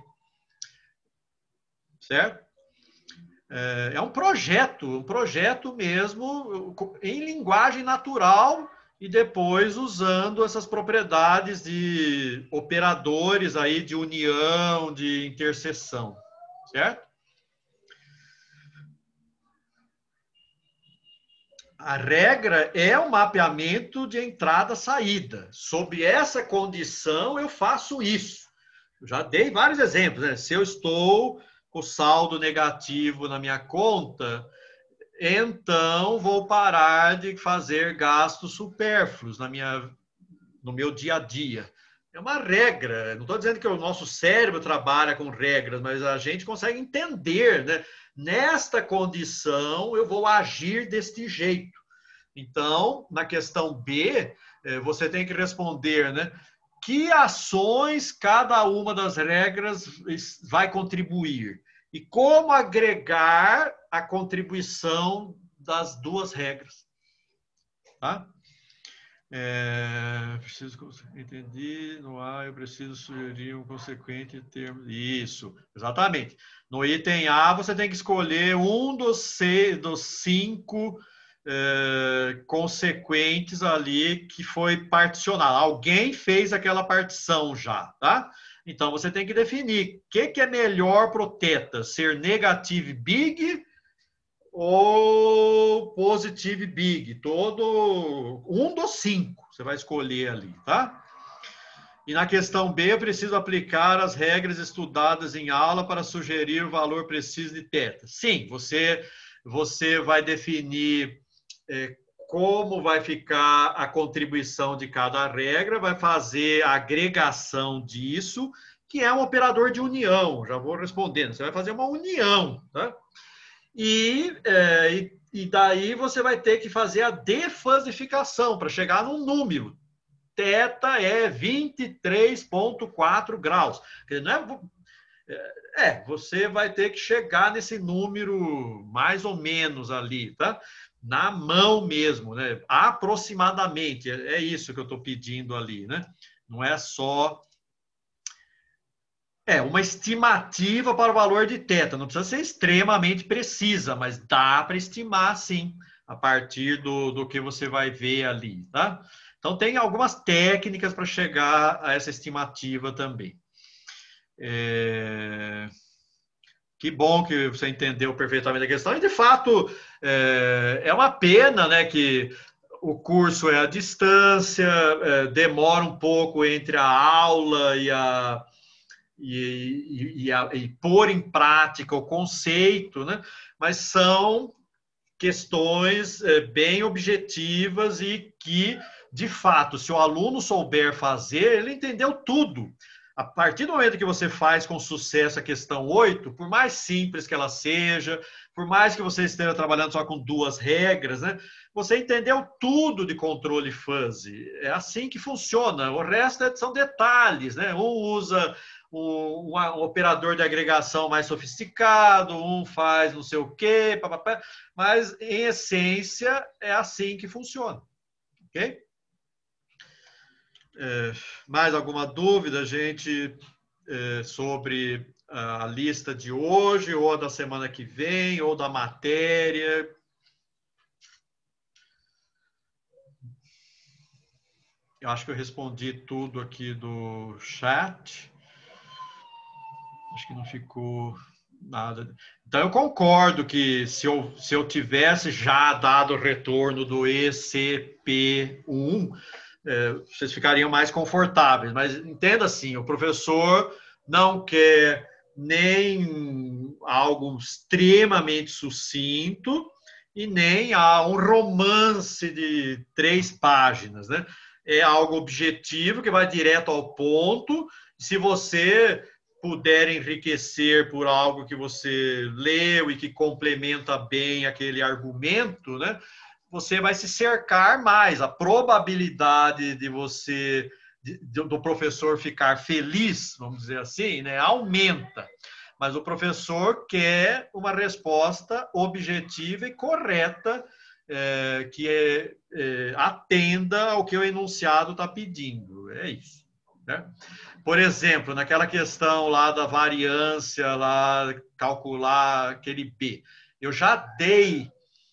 Certo? É um projeto mesmo, em linguagem natural e depois usando essas propriedades de operadores aí de união, de interseção, certo? A regra é o mapeamento de entrada-saída. Sob essa condição, eu faço isso. Eu já dei vários exemplos, né? Se eu estou com saldo negativo na minha conta, então vou parar de fazer gastos supérfluos no meu dia a dia. É uma regra. Não estou dizendo que o nosso cérebro trabalha com regras, mas a gente consegue entender, né? Nesta condição, eu vou agir deste jeito. Então, na questão B, você tem que responder, né? Que ações cada uma das regras vai contribuir? E como agregar a contribuição das duas regras? Tá? Entendi. No A, eu preciso sugerir um consequente termo. Isso, exatamente. No item A, você tem que escolher um dos 5 consequentes ali que foi particionado. Alguém fez aquela partição já, tá? Então, você tem que definir o que é melhor para o θ, ser negative big ou positive big. Um dos 5 você vai escolher ali, tá? E na questão B, eu preciso aplicar as regras estudadas em aula para sugerir o valor preciso de θ. Sim, você vai definir como vai ficar a contribuição de cada regra, vai fazer a agregação disso, que é um operador de união. Já vou respondendo. Você vai fazer uma união, tá? E daí você vai ter que fazer a defasificação para chegar num número. θ é 23,4 graus. Não você vai ter que chegar nesse número mais ou menos ali, tá? Na mão mesmo, né? Aproximadamente, é isso que eu estou pedindo ali, né? Não é só uma estimativa para o valor de θ. Não precisa ser extremamente precisa, mas dá para estimar, sim, a partir do que você vai ver ali, tá? Então, tem algumas técnicas para chegar a essa estimativa também. Que bom que você entendeu perfeitamente a questão. E, de fato, é uma pena, né, que o curso é à distância, demora um pouco entre a aula e pôr em prática o conceito, né? Mas são questões bem objetivas e que, de fato, se o aluno souber fazer, ele entendeu tudo. A partir do momento que você faz com sucesso a questão 8, por mais simples que ela seja, por mais que você esteja trabalhando só com 2 regras, né? Você entendeu tudo de controle fuzzy. É assim que funciona. O resto são detalhes, né? Um usa um operador de agregação mais sofisticado, um faz não sei o quê, papapá, mas, em essência, é assim que funciona. Ok? Mais alguma dúvida, gente, sobre a lista de hoje, ou da semana que vem, ou da matéria? Eu acho que eu respondi tudo aqui do chat. Acho que não ficou nada. Então, eu concordo que se eu tivesse já dado o retorno do ECP1, vocês ficariam mais confortáveis. Mas entenda assim, o professor não quer nem algo extremamente sucinto e nem um romance de 3 páginas, né? É algo objetivo que vai direto ao ponto. Se você puder enriquecer por algo que você leu e que complementa bem aquele argumento, né, você vai se cercar mais. A probabilidade de você, do professor ficar feliz, vamos dizer assim, né, aumenta. Mas o professor quer uma resposta objetiva e correta, que atenda ao que o enunciado está pedindo. É isso, né? Por exemplo, naquela questão lá da variância, lá calcular aquele B, eu já dei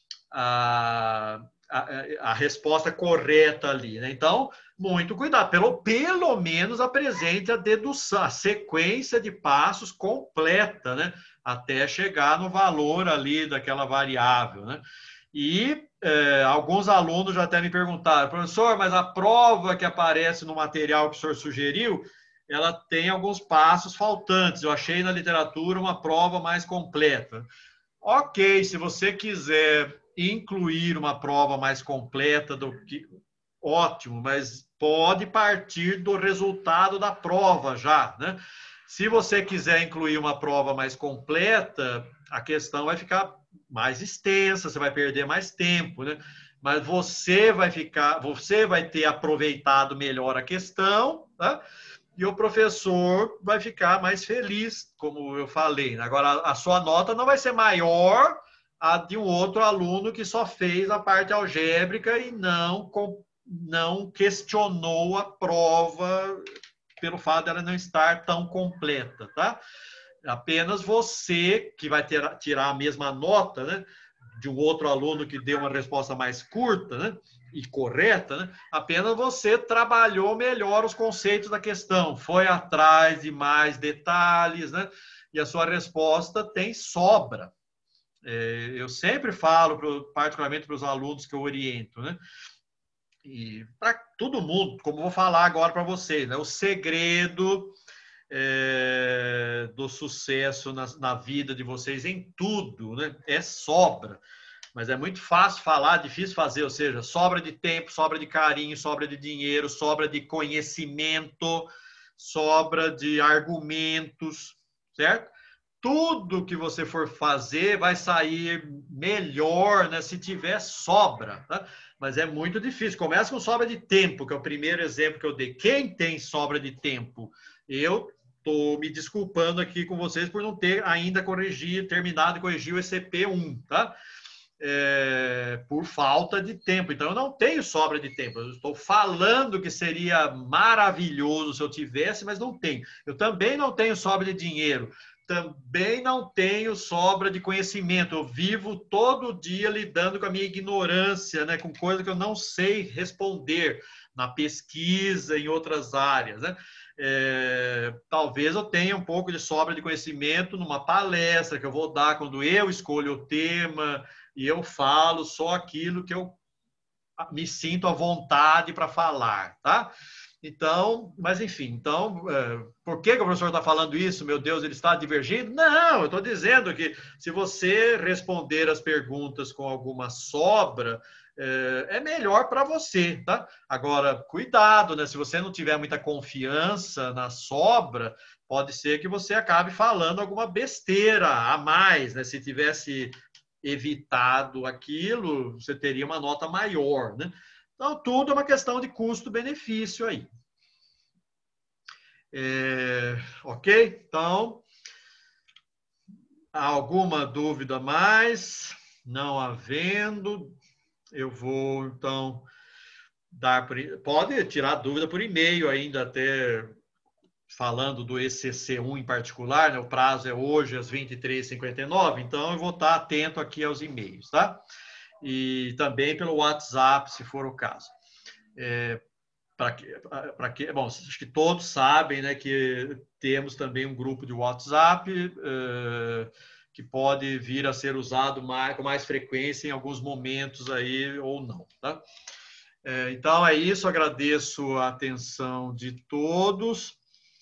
a resposta correta ali, né? Então, muito cuidado. Pelo menos apresente a dedução, a sequência de passos completa, né? Até chegar no valor ali daquela variável, né? E alguns alunos já até me perguntaram, professor, mas a prova que aparece no material que o senhor sugeriu, ela tem alguns passos faltantes. Eu achei na literatura uma prova mais completa. Ok, se você quiser incluir uma prova mais completa do que ótimo, mas pode partir do resultado da prova já, né? Se você quiser incluir uma prova mais completa, a questão vai ficar mais extensa, você vai perder mais tempo, né? Mas você vai ter aproveitado melhor a questão, tá? E o professor vai ficar mais feliz, como eu falei. Agora, a sua nota não vai ser maior a de um outro aluno que só fez a parte algébrica e não questionou a prova pelo fato dela não estar tão completa, tá? Apenas você que vai tirar a mesma nota, né, de um outro aluno que deu uma resposta mais curta, né, e correta, né, apenas você trabalhou melhor os conceitos da questão, foi atrás de mais detalhes, né, e a sua resposta tem sobra. Eu sempre falo, particularmente para os alunos que eu oriento, né, e para todo mundo, como vou falar agora para vocês, né, o segredo do sucesso na vida de vocês em tudo, né, é sobra. Mas é muito fácil falar, difícil fazer, ou seja, sobra de tempo, sobra de carinho, sobra de dinheiro, sobra de conhecimento, sobra de argumentos, certo? Tudo que você for fazer vai sair melhor, né, se tiver sobra, tá? Mas é muito difícil. Começa com sobra de tempo, que é o primeiro exemplo que eu dei. Quem tem sobra de tempo? Eu estou me desculpando aqui com vocês por não ter ainda terminado de corrigir o ECP1, tá? Por falta de tempo. Então, eu não tenho sobra de tempo. Eu estou falando que seria maravilhoso se eu tivesse, mas não tenho. Eu também não tenho sobra de dinheiro. Também não tenho sobra de conhecimento. Eu vivo todo dia lidando com a minha ignorância, né? Com coisa que eu não sei responder na pesquisa, em outras áreas, né? Talvez eu tenha um pouco de sobra de conhecimento numa palestra que eu vou dar quando eu escolho o tema e eu falo só aquilo que eu me sinto à vontade para falar, tá? Então, mas enfim, então, por que o professor está falando isso? Meu Deus, ele está divergindo? Não, eu estou dizendo que se você responder as perguntas com alguma sobra, é melhor para você, tá? Agora, cuidado, né? Se você não tiver muita confiança na sobra, pode ser que você acabe falando alguma besteira a mais, né? Se tivesse evitado aquilo, você teria uma nota maior, né? Então, tudo é uma questão de custo-benefício aí. Ok? Então, alguma dúvida mais? Não havendo, eu vou, então, pode tirar dúvida por e-mail ainda, até falando do ECC1 em particular, né? O prazo é hoje às 23h59, então eu vou estar atento aqui aos e-mails, tá? E também pelo WhatsApp, se for o caso. Bom, acho que todos sabem, né, que temos também um grupo de WhatsApp que pode vir a ser usado com mais frequência em alguns momentos aí ou não, tá? Então é isso, agradeço a atenção de todos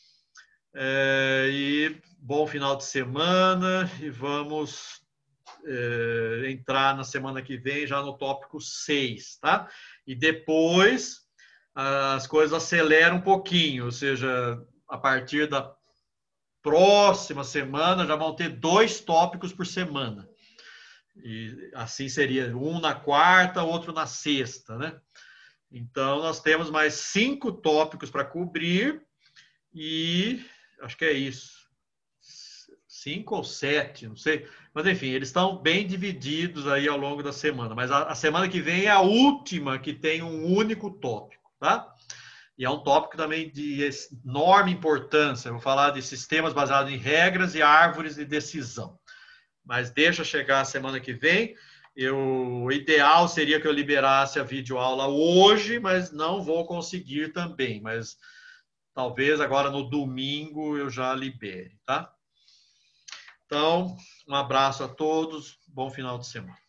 e bom final de semana e vamos entrar na semana que vem já no tópico 6, tá? E depois as coisas aceleram um pouquinho, ou seja, a partir da próxima semana já vão ter 2 tópicos por semana. E assim seria um na quarta, outro na sexta, né? Então, nós temos mais 5 tópicos para cobrir e acho que é isso. 5 ou 7, não sei. Mas, enfim, eles estão bem divididos aí ao longo da semana. Mas a semana que vem é a última que tem um único tópico, tá? E é um tópico também de enorme importância. Eu vou falar de sistemas baseados em regras e árvores de decisão. Mas deixa chegar a semana que vem. O ideal seria que eu liberasse a videoaula hoje, mas não vou conseguir também. Mas talvez agora no domingo eu já libere, tá? Então, um abraço a todos, bom final de semana.